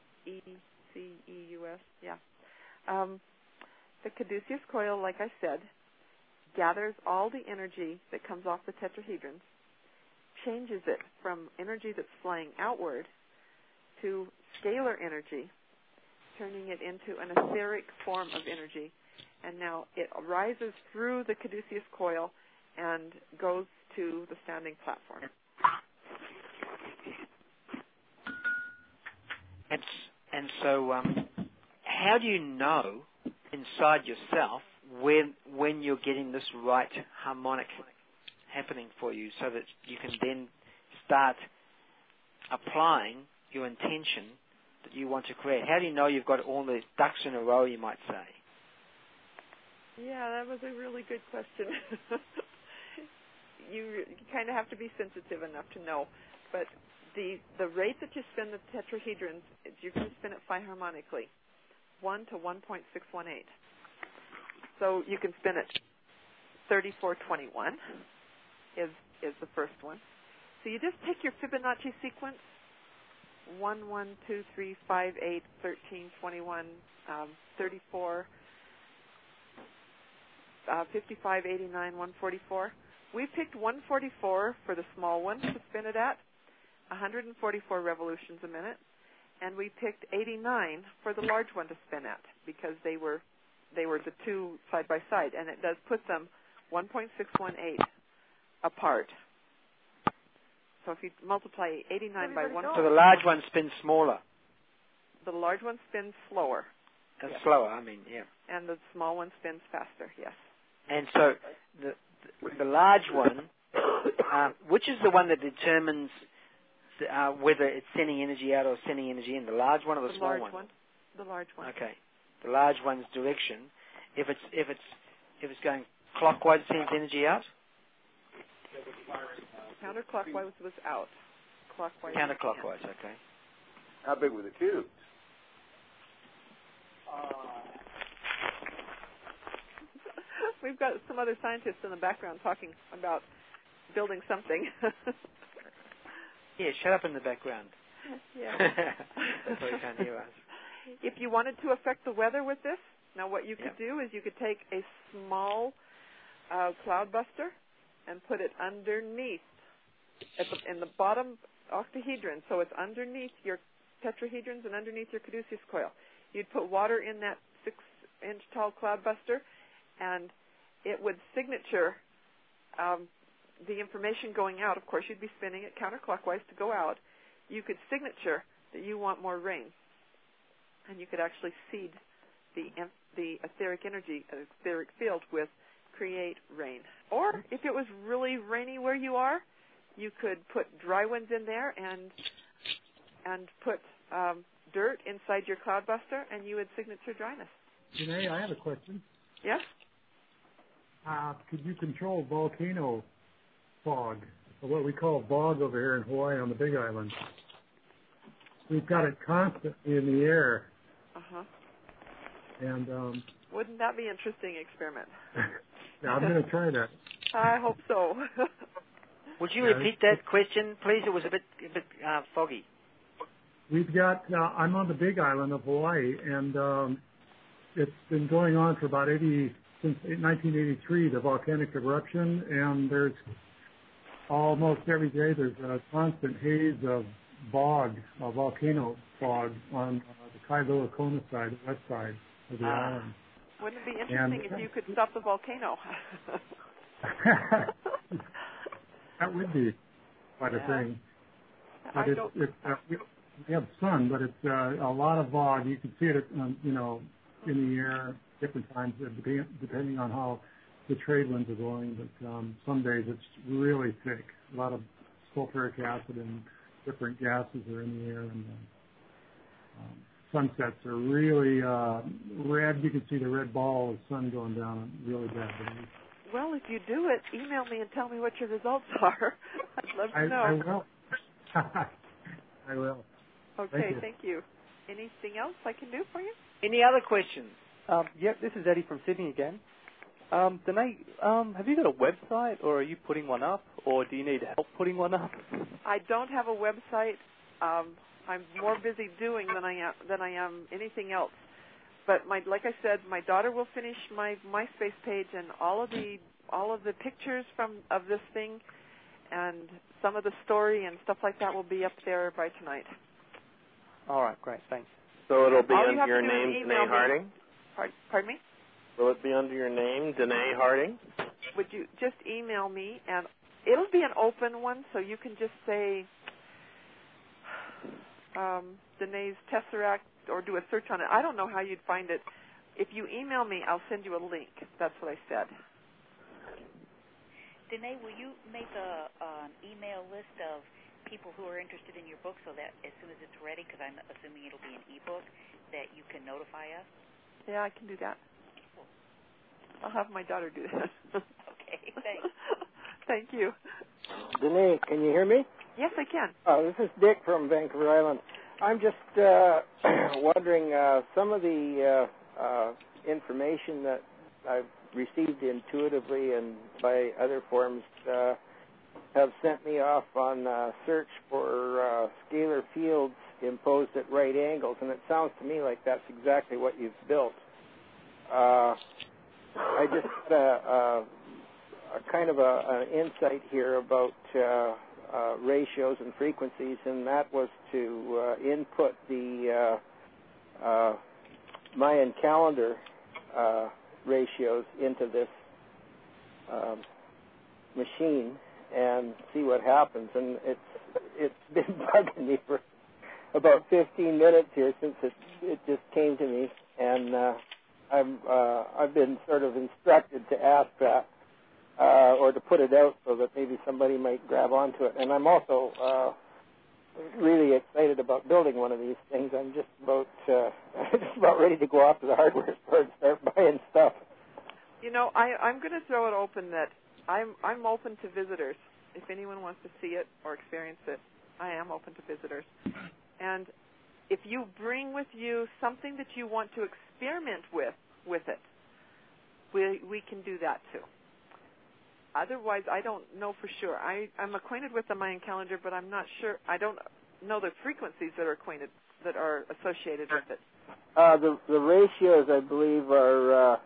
Speaker 2: Eceus. Yeah. The caduceus coil, like I said, gathers all the energy that comes off the tetrahedrons, changes it from energy that's flying outward to scalar energy, turning it into an etheric form of energy. And now it rises through the caduceus coil and goes to the standing platform.
Speaker 5: And so, how do you know inside yourself when you're getting this right harmonic happening for you, so that you can then start applying your intention that you want to create? How do you know you've got all the ducks in a row, you might say?
Speaker 2: Yeah, that was a really good question. You kind of have to be sensitive enough to know. But the rate that you spin the tetrahedrons, you can spin it phi harmonically, 1 to 1.618. So you can spin it 3421 is the first one. So you just take your Fibonacci sequence, 1, 1, 2, 3, 5, 8, 13, 21, 34, 55, 89, 144. We picked 144 for the small one to spin it at, 144 revolutions a minute, and we picked 89 for the large one to spin at, because they were the two side by side, and it does put them 1.618 apart. So if you multiply 89 by 1,
Speaker 5: so the large one spins smaller.
Speaker 2: The large one spins slower.
Speaker 5: Yes. Slower, I mean, yeah.
Speaker 2: And the small one spins faster. Yes.
Speaker 5: And so the large one, which is the one that determines whether it's sending energy out or sending energy in? The large one or the small one?
Speaker 2: The large one.
Speaker 5: Okay. The large one's direction. If it's going clockwise, it sends energy out.
Speaker 2: Counterclockwise was out. Clockwise.
Speaker 5: Counterclockwise. Okay.
Speaker 6: How big were the cubes?
Speaker 2: We've got some other scientists in the background talking about building something.
Speaker 5: Yeah, shut up in the background.
Speaker 2: Yeah.
Speaker 5: That's why you can't hear us.
Speaker 2: If you wanted to affect the weather with this, now what you could do is you could take a small cloud buster and put it underneath, in the bottom octahedron, so it's underneath your tetrahedrons and underneath your caduceus coil. You'd put water in that 6-inch tall cloud buster, and it would signature the information going out. Of course, you'd be spinning it counterclockwise to go out. You could signature that you want more rain, and you could actually seed the etheric energy, etheric field with create rain. Or if it was really rainy where you are, you could put dry winds in there and put dirt inside your cloud buster, and you would signature dryness.
Speaker 8: Janae, I have a question.
Speaker 2: Yes?
Speaker 8: Could you control volcano fog, or what we call fog over here in Hawaii on the Big Island? We've got it constantly in the air.
Speaker 2: Uh-huh.
Speaker 8: And
Speaker 2: wouldn't that be an interesting experiment?
Speaker 8: Yeah, I'm going to try that.
Speaker 2: I hope so.
Speaker 5: Would you repeat that question, please? It was a bit foggy.
Speaker 8: We've got, I'm on the Big Island of Hawaii, and it's been going on for about since 1983, the volcanic eruption, and there's almost every day there's a constant haze of volcano fog on the Kailua Kona side, the west side of the island.
Speaker 2: Wouldn't it be interesting if you could stop the volcano?
Speaker 8: That would be quite a thing. But we have sun, but it's a lot of fog. You can see it, in the air different times, depending on how the trade winds are blowing. But some days it's really thick. A lot of sulfuric acid and different gases are in the air, and sunsets are really red. You can see the red ball of sun going down really bad days.
Speaker 2: Well, if you do it, email me and tell me what your results are. I'd love to know.
Speaker 8: I will. I will.
Speaker 2: Okay, thank you. Anything else I can do for you?
Speaker 5: Any other questions?
Speaker 9: Yep, this is Eddie from Sydney again. Danae, have you got a website, or are you putting one up, or do you need help putting one up?
Speaker 2: I don't have a website. I'm more busy doing than I am anything else. But like I said, my daughter will finish my MySpace page, and all of the pictures of this thing, and some of the story and stuff like that will be up there by tonight.
Speaker 9: All right, great, thanks.
Speaker 3: So it'll be
Speaker 2: all
Speaker 3: under your name, Danae Harding?
Speaker 2: Pardon me?
Speaker 3: Will it be under your name, Danae Harding?
Speaker 2: Would you just email me, and it'll be an open one, so you can just say Danae's Tesseract or do a search on it. I don't know how you'd find it. If you email me, I'll send you a link. That's what I said.
Speaker 4: Danae, will you make an email list of people who are interested in your book so that as soon as it's ready, because I'm assuming it'll be an e-book, that you can notify us?
Speaker 2: Yeah, I can do that. I'll have my daughter do that.
Speaker 4: Okay, thanks.
Speaker 2: Thank you.
Speaker 10: Danae, can you hear me?
Speaker 2: Yes, I can.
Speaker 10: This is Dick from Vancouver Island. I'm just wondering, some of the information that I've received intuitively and by other forms have sent me off on search for scalar fields imposed at right angles, and it sounds to me like that's exactly what you've built. I just had a kind of an insight here about ratios and frequencies, and that was to input the Mayan calendar ratios into this machine and see what happens. And it's been bugging me for about 15 minutes here since it just came to me, and I've been sort of instructed to ask that or to put it out so that maybe somebody might grab onto it. And I'm also really excited about building one of these things. I'm just about ready to go off to the hardware store and start buying stuff.
Speaker 2: You know, I'm going to throw it open that I'm open to visitors. If anyone wants to see it or experience it, I am open to visitors. And if you bring with you something that you want to experiment with it, we can do that too. Otherwise, I don't know for sure. I'm acquainted with the Mayan calendar, but I'm not sure. I don't know the frequencies that are associated with it.
Speaker 10: The ratios, I believe, are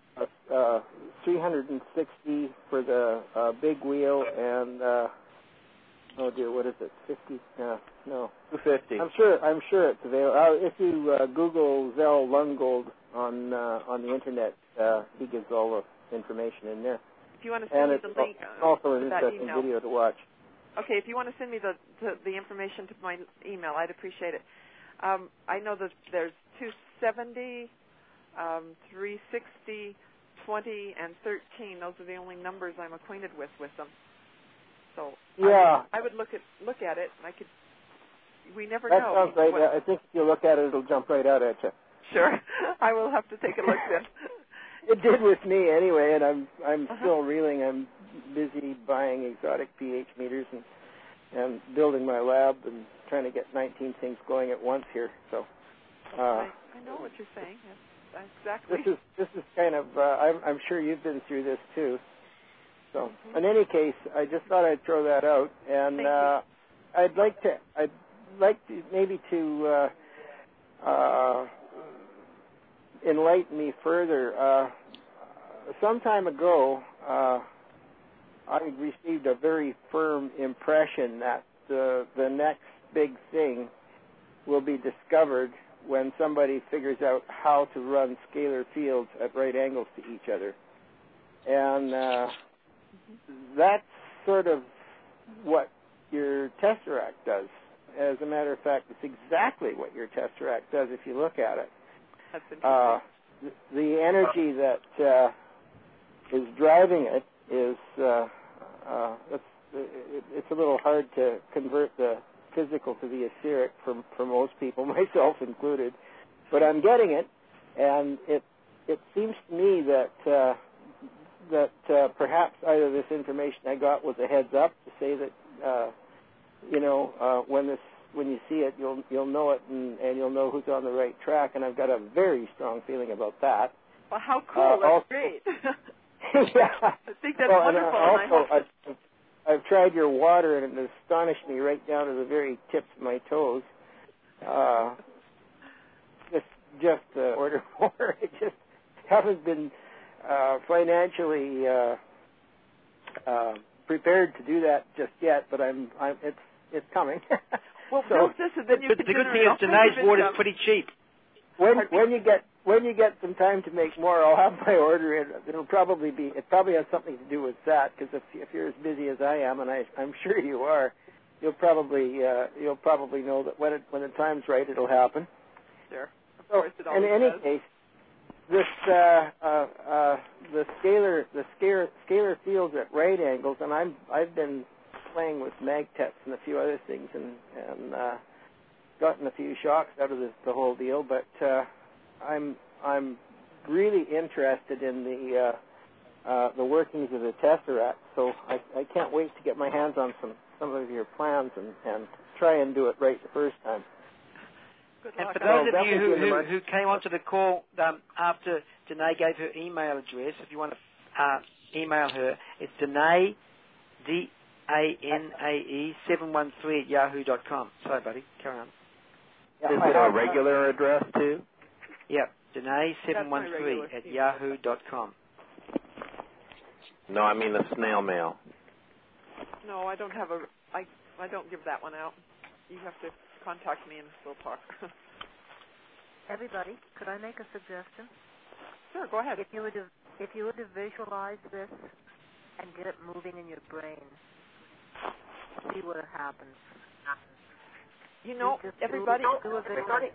Speaker 10: 360 for the big wheel, and oh dear, what is it? 50? No,
Speaker 3: 250.
Speaker 10: I'm sure it's available. If you Google Zell Lungold on the internet, he gives all the information in there.
Speaker 2: If you want to send me the link,
Speaker 10: also an
Speaker 2: to that
Speaker 10: interesting
Speaker 2: email.
Speaker 10: video to watch.
Speaker 2: Okay, if you want to send me the information to my email, I'd appreciate it. I know that there's 270, 360, 20, and 13. Those are the only numbers I'm acquainted with them. So
Speaker 10: yeah,
Speaker 2: I would look at it. And I could. We never
Speaker 10: that
Speaker 2: know.
Speaker 10: That sounds right. I think if you look at it, it'll jump right out at you.
Speaker 2: Sure, I will have to take a look then.
Speaker 10: It did with me anyway, and I'm still reeling. I'm busy buying exotic pH meters and building my lab and trying to get 19 things going at once here. So
Speaker 2: I know what you're saying. That's exactly.
Speaker 10: This is kind of. I'm sure you've been through this too. So in any case, I just thought I'd throw that out, and I'd like to maybe to enlighten me further. Some time ago, I received a very firm impression that the next big thing will be discovered when somebody figures out how to run scalar fields at right angles to each other. And that's sort of what your Tesseract does. As a matter of fact, it's exactly what your Tesseract does if you look at it.
Speaker 2: That's interesting.
Speaker 10: The energy that is driving it is it's a little hard to convert the physical to the etheric for most people, myself included. But I'm getting it, and it seems to me that perhaps either this information I got was a heads up to say that when you see it, you'll know it, and you'll know who's on the right track. And I've got a very strong feeling about that.
Speaker 2: Well, how cool! That's great.
Speaker 10: Yeah.
Speaker 2: I think that's
Speaker 10: well,
Speaker 2: wonderful.
Speaker 10: And
Speaker 2: also,
Speaker 10: I've tried your water, and it has astonished me right down to the very tips of my toes. Just order more. I just haven't been financially prepared to do that just yet, but it's coming.
Speaker 2: well,
Speaker 10: so,
Speaker 2: build this, and then you
Speaker 5: the
Speaker 2: can
Speaker 5: good
Speaker 2: generate
Speaker 5: thing
Speaker 2: all
Speaker 5: is
Speaker 2: kinds
Speaker 5: Danae's
Speaker 2: of
Speaker 5: water is
Speaker 2: income.
Speaker 5: pretty cheap.
Speaker 10: When you get some time to make more, I'll have my order in. It probably has something to do with that, because if you're as busy as I am, and I'm sure you are, you'll probably know that when the time's right, it'll happen.
Speaker 2: Sure. Of course, it always
Speaker 10: in any
Speaker 2: does.
Speaker 10: case, this the scalar fields at right angles, and I've been playing with magtets and a few other things, and gotten a few shocks out of the whole deal. But I'm really interested in the workings of the tesseract, so I can't wait to get my hands on some of your plans and try and do it right the first time.
Speaker 5: And for those of you who came onto the call after Danae gave her email address, if you want to email her, it's Danae, DANAE 713 @yahoo.com. Sorry, buddy. Carry on.
Speaker 3: Is it a regular address too?
Speaker 5: Yeah, Danae 713 @yahoo.com.
Speaker 3: No, I mean the snail mail.
Speaker 2: No, I don't have I don't give that one out. You have to contact me and we'll talk.
Speaker 7: Everybody, could I make a suggestion?
Speaker 2: Sure, go ahead.
Speaker 7: If you were to visualize this and get it moving in your brain, see what happens.
Speaker 2: You know, everybody.
Speaker 7: Do a visualization.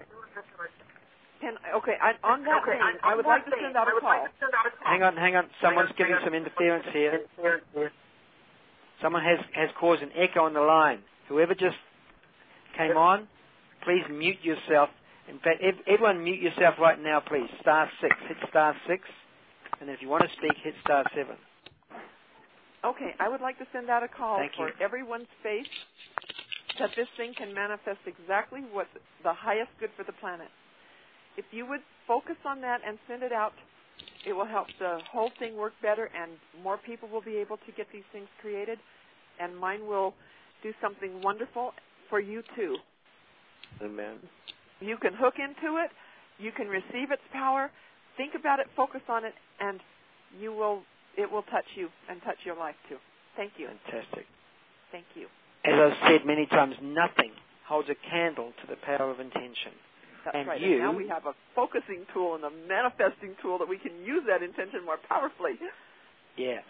Speaker 2: On that vein, I would like to send out a call.
Speaker 5: Hang on. Someone's giving some interference here. Someone has caused an echo on the line. Whoever just came on, please mute yourself. In fact, everyone mute yourself right now, please. *6. Hit *6. And if you want to speak, hit *7.
Speaker 2: Okay, I would like to send out a call
Speaker 5: Thank
Speaker 2: for
Speaker 5: you.
Speaker 2: everyone's faith that this thing can manifest exactly what's the highest good for the planet. If you would focus on that and send it out, it will help the whole thing work better, and more people will be able to get these things created, and mine will do something wonderful for you too.
Speaker 3: Amen.
Speaker 2: You can hook into it. You can receive its power. Think about it. Focus on it, and it will touch you and touch your life too. Thank you.
Speaker 5: Fantastic.
Speaker 2: Thank you.
Speaker 5: As I've said many times, nothing holds a candle to the power of intention.
Speaker 2: That's
Speaker 5: and
Speaker 2: right.
Speaker 5: you,
Speaker 2: And now we have a focusing tool and a manifesting tool that we can use that intention more powerfully.
Speaker 5: Yeah.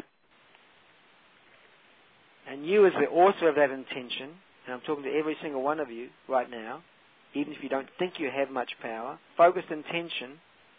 Speaker 5: And you, as the author of that intention, and I'm talking to every single one of you right now, even if you don't think you have much power, focused intention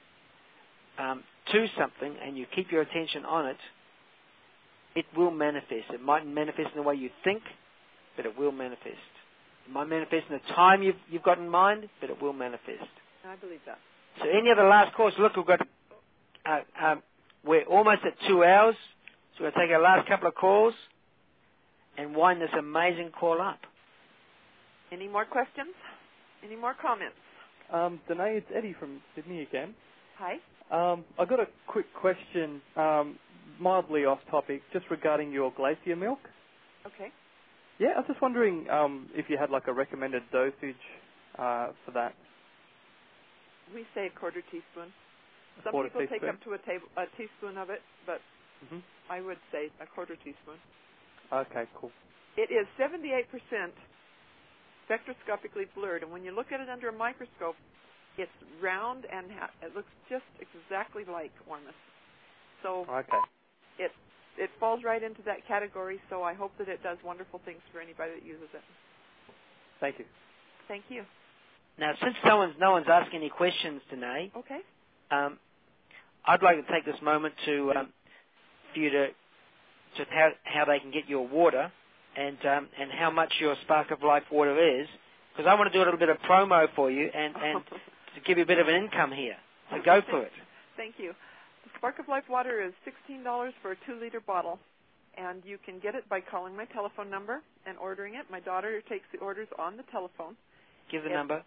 Speaker 5: to something, and you keep your attention on it, it will manifest. It might manifest in the way you think, but it will manifest. It might manifest in the time you've got in mind, but it will manifest.
Speaker 2: I believe that.
Speaker 5: So any other last calls? Look, we've got, we're almost at 2 hours, so we're going to take our last couple of calls and wind this amazing call up.
Speaker 2: Any more questions? Any more comments?
Speaker 9: Danae, it's Eddie from Sydney again.
Speaker 2: Hi.
Speaker 9: I got a quick question, mildly off topic, just regarding your glacier milk.
Speaker 2: Okay.
Speaker 9: Yeah, I was just wondering if you had like a recommended dosage for that.
Speaker 2: We say a quarter teaspoon. Some
Speaker 9: Quarter
Speaker 2: people take
Speaker 9: teaspoon?
Speaker 2: up to a teaspoon of it, but I would say a quarter teaspoon.
Speaker 9: Okay, cool.
Speaker 2: It is 78% spectroscopically blurred, and when you look at it under a microscope, it's round and it looks just exactly like Ormus. So it falls right into that category, so I hope that it does wonderful things for anybody that uses it.
Speaker 9: Thank you.
Speaker 2: Thank you.
Speaker 5: Now, since no one's asking any questions today,
Speaker 2: okay,
Speaker 5: I'd like to take this moment for you to how they can get your water and how much your Spark of Life water is, because I want to do a little bit of promo for you and to give you a bit of an income here. So go for it.
Speaker 2: Thank you. The Spark of Life water is $16 for a 2-liter bottle, and you can get it by calling my telephone number and ordering it. My daughter takes the orders on the telephone.
Speaker 5: Give the number.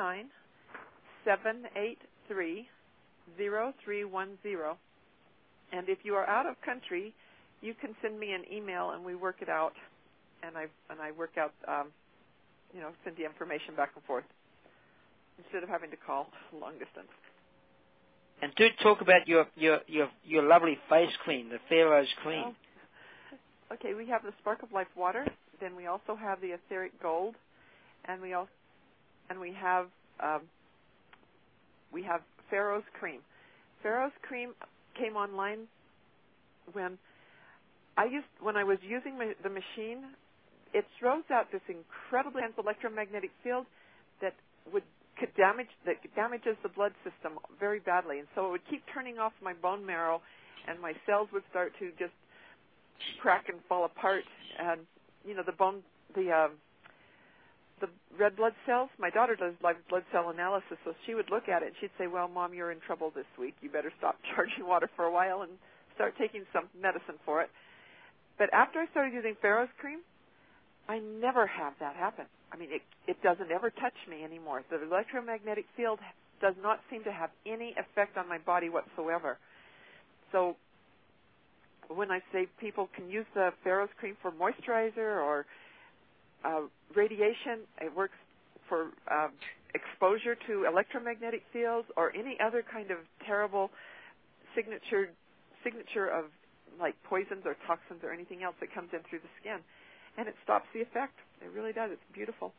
Speaker 2: 719-783-0310. And if you are out of country, you can send me an email and we work it out. And I work out, send the information back and forth instead of having to call long distance.
Speaker 5: And do talk about your lovely face cream, the Pharaoh's cream.
Speaker 2: Well, okay, we have the Spark of Life water. Then we also have the Etheric Gold, and we have Pharaoh's cream. Pharaoh's cream came online when I was using the machine. It throws out this incredibly intense electromagnetic field that damages the blood system very badly, and so it would keep turning off my bone marrow, and my cells would start to just crack and fall apart. And the red blood cells. My daughter does live blood cell analysis, so she would look at it and she'd say, "Well, Mom, you're in trouble this week. You better stop charging water for a while and start taking some medicine for it." But after I started using Pharaoh's cream, I never have that happen. I mean, it doesn't ever touch me anymore. The electromagnetic field does not seem to have any effect on my body whatsoever. So when I say people can use the Pharaoh's cream for moisturizer or radiation, it works for exposure to electromagnetic fields or any other kind of terrible signature of like poisons or toxins or anything else that comes in through the skin. And it stops the effect. It really does. It's beautiful.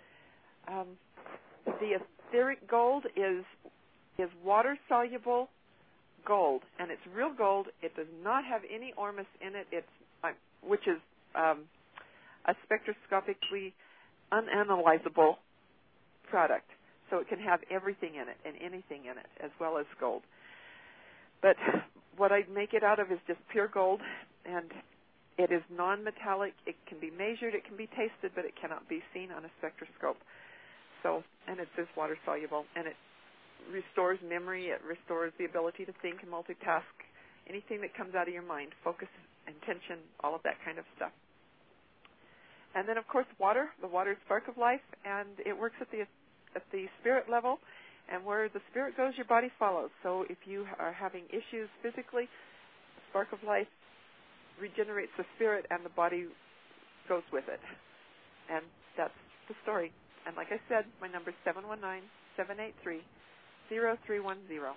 Speaker 2: The etheric gold is water-soluble gold, and it's real gold. It does not have any ormus in it, which is a spectroscopically unanalyzable product. So it can have everything in it and anything in it, as well as gold. But what I make it out of is just pure gold, and it is non-metallic. It can be measured, it can be tasted, but it cannot be seen on a spectroscope. So, and it is water-soluble, and it restores memory, it restores the ability to think and multitask, anything that comes out of your mind, focus, intention, all of that kind of stuff. And then, of course, water. The water is Spark of Life, and it works at the spirit level, and where the spirit goes, your body follows. So if you are having issues physically, Spark of Life regenerates the spirit, and the body goes with it. And that's the story. And like I said, my number is 719-783-0310.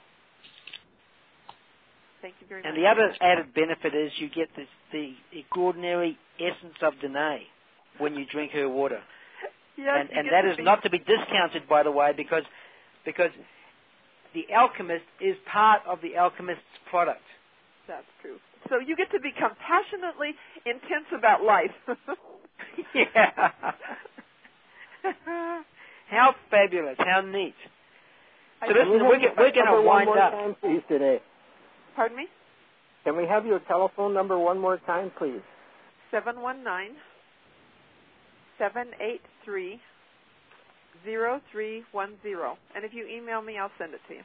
Speaker 2: Thank you very much.
Speaker 5: And the other added benefit is you get the extraordinary essence of Danae when you drink her water.
Speaker 2: Yes,
Speaker 5: and that is not to be discounted, by the way, because the alchemist is part of the alchemist's product.
Speaker 2: That's true. So you get to become passionately intense about life.
Speaker 5: Yeah. How fabulous. How neat. So listen, we're going to wind up.
Speaker 10: Time, please, today.
Speaker 2: Pardon me?
Speaker 10: Can we have your telephone number one more time, please?
Speaker 2: 719-783-0310. And if you email me, I'll send it to you.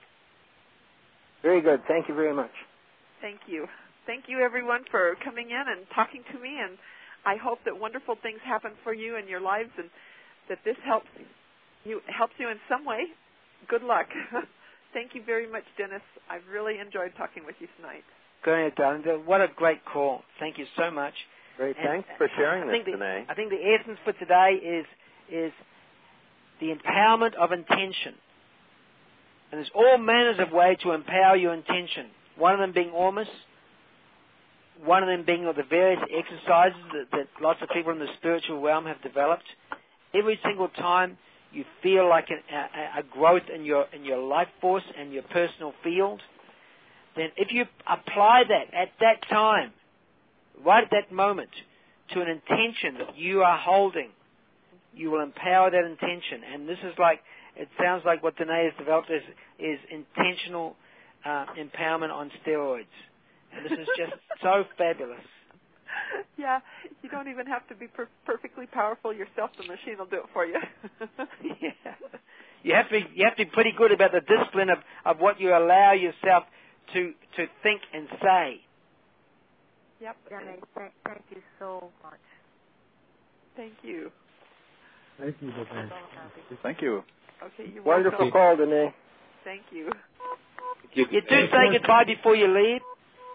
Speaker 10: Very good. Thank you very much.
Speaker 2: Thank you. Thank you, everyone, for coming in and talking to me. And I hope that wonderful things happen for you in your lives and that this helps you in some way. Good luck. Thank you very much, Dennis. I've really enjoyed talking with you tonight.
Speaker 5: Go ahead, darling. What a great call. Thank you so much.
Speaker 3: Great. Thanks for sharing this, Danae.
Speaker 5: I think the essence for today is the empowerment of intention. And there's all manners of ways to empower your intention. One of them being ormus. One of them being the various exercises that lots of people in the spiritual realm have developed. Every single time you feel like a growth in your life force and your personal field, then if you apply that at that time, right at that moment, to an intention that you are holding, you will empower that intention. And this is like, it sounds like what Danae has developed is intentional empowerment on steroids. And this is just so fabulous.
Speaker 2: Yeah, you don't even have to be perfectly powerful yourself. The machine will do it for you.
Speaker 5: Yeah. You have to be pretty good about the discipline of what you allow yourself to think and say.
Speaker 2: Yep.
Speaker 7: Thank you so much.
Speaker 2: Thank you.
Speaker 8: Thank you, Danae.
Speaker 6: Thank you.
Speaker 2: Okay, you're
Speaker 10: Wonderful
Speaker 2: welcome.
Speaker 10: call, Danae.
Speaker 2: Thank you.
Speaker 5: You do say goodbye before you leave?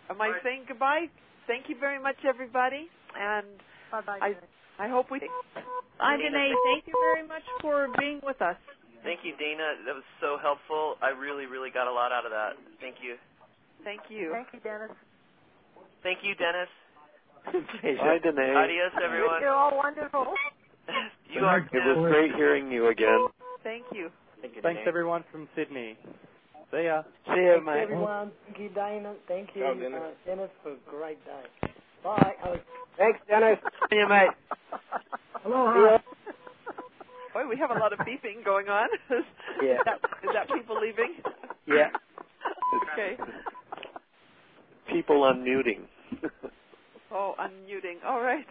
Speaker 2: am I saying goodbye? Thank you very much, everybody. And
Speaker 7: Bye-bye.
Speaker 2: I hope we...
Speaker 11: Hi, Danae. Thank you very much for being with us.
Speaker 12: Thank you, Dana. That was so helpful. I really, really got a lot out of that. Thank you.
Speaker 2: Thank you.
Speaker 7: Thank you, Dennis.
Speaker 12: Thank you, Dennis.
Speaker 13: Bye, Danae.
Speaker 12: Adios, everyone.
Speaker 7: You're all wonderful.
Speaker 12: You are.
Speaker 13: It was great hearing you again.
Speaker 2: Thank you.
Speaker 9: Thanks, everyone from Sydney. See ya.
Speaker 5: See you,
Speaker 14: Thanks,
Speaker 5: mate.
Speaker 14: everyone. Thank you, Dana. Thank you,
Speaker 6: Ciao, Dennis.
Speaker 14: Dennis, for a great day. Bye, Alex.
Speaker 10: Thanks, Dennis.
Speaker 5: See you, mate.
Speaker 8: Aloha.
Speaker 2: Boy, we have a lot of beeping going on.
Speaker 10: Yeah.
Speaker 2: Is that people leaving?
Speaker 10: Yeah.
Speaker 2: Okay.
Speaker 13: People unmuting.
Speaker 2: Oh, unmuting. All right.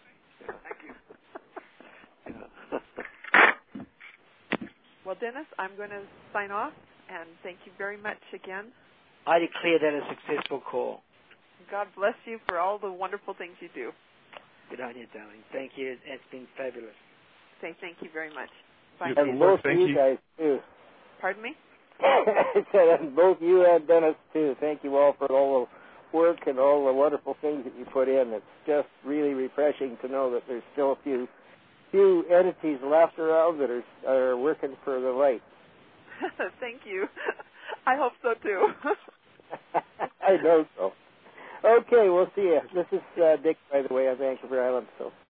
Speaker 2: Well, Dennis, I'm going to sign off, and thank you very much again.
Speaker 5: I declare that a successful call.
Speaker 2: God bless you for all the wonderful things you do.
Speaker 5: Good on you, darling. Thank you. It's been fabulous.
Speaker 2: Say thank you very much. Bye.
Speaker 10: And both you guys, too.
Speaker 2: Pardon me?
Speaker 10: I said, and both you and Dennis, too. Thank you all for all the work and all the wonderful things that you put in. It's just really refreshing to know that there's still a few entities left around that are working for the light.
Speaker 2: Thank you. I hope so, too.
Speaker 10: I know so. Okay, we'll see you. This is Dick, by the way, on Vancouver Island. So.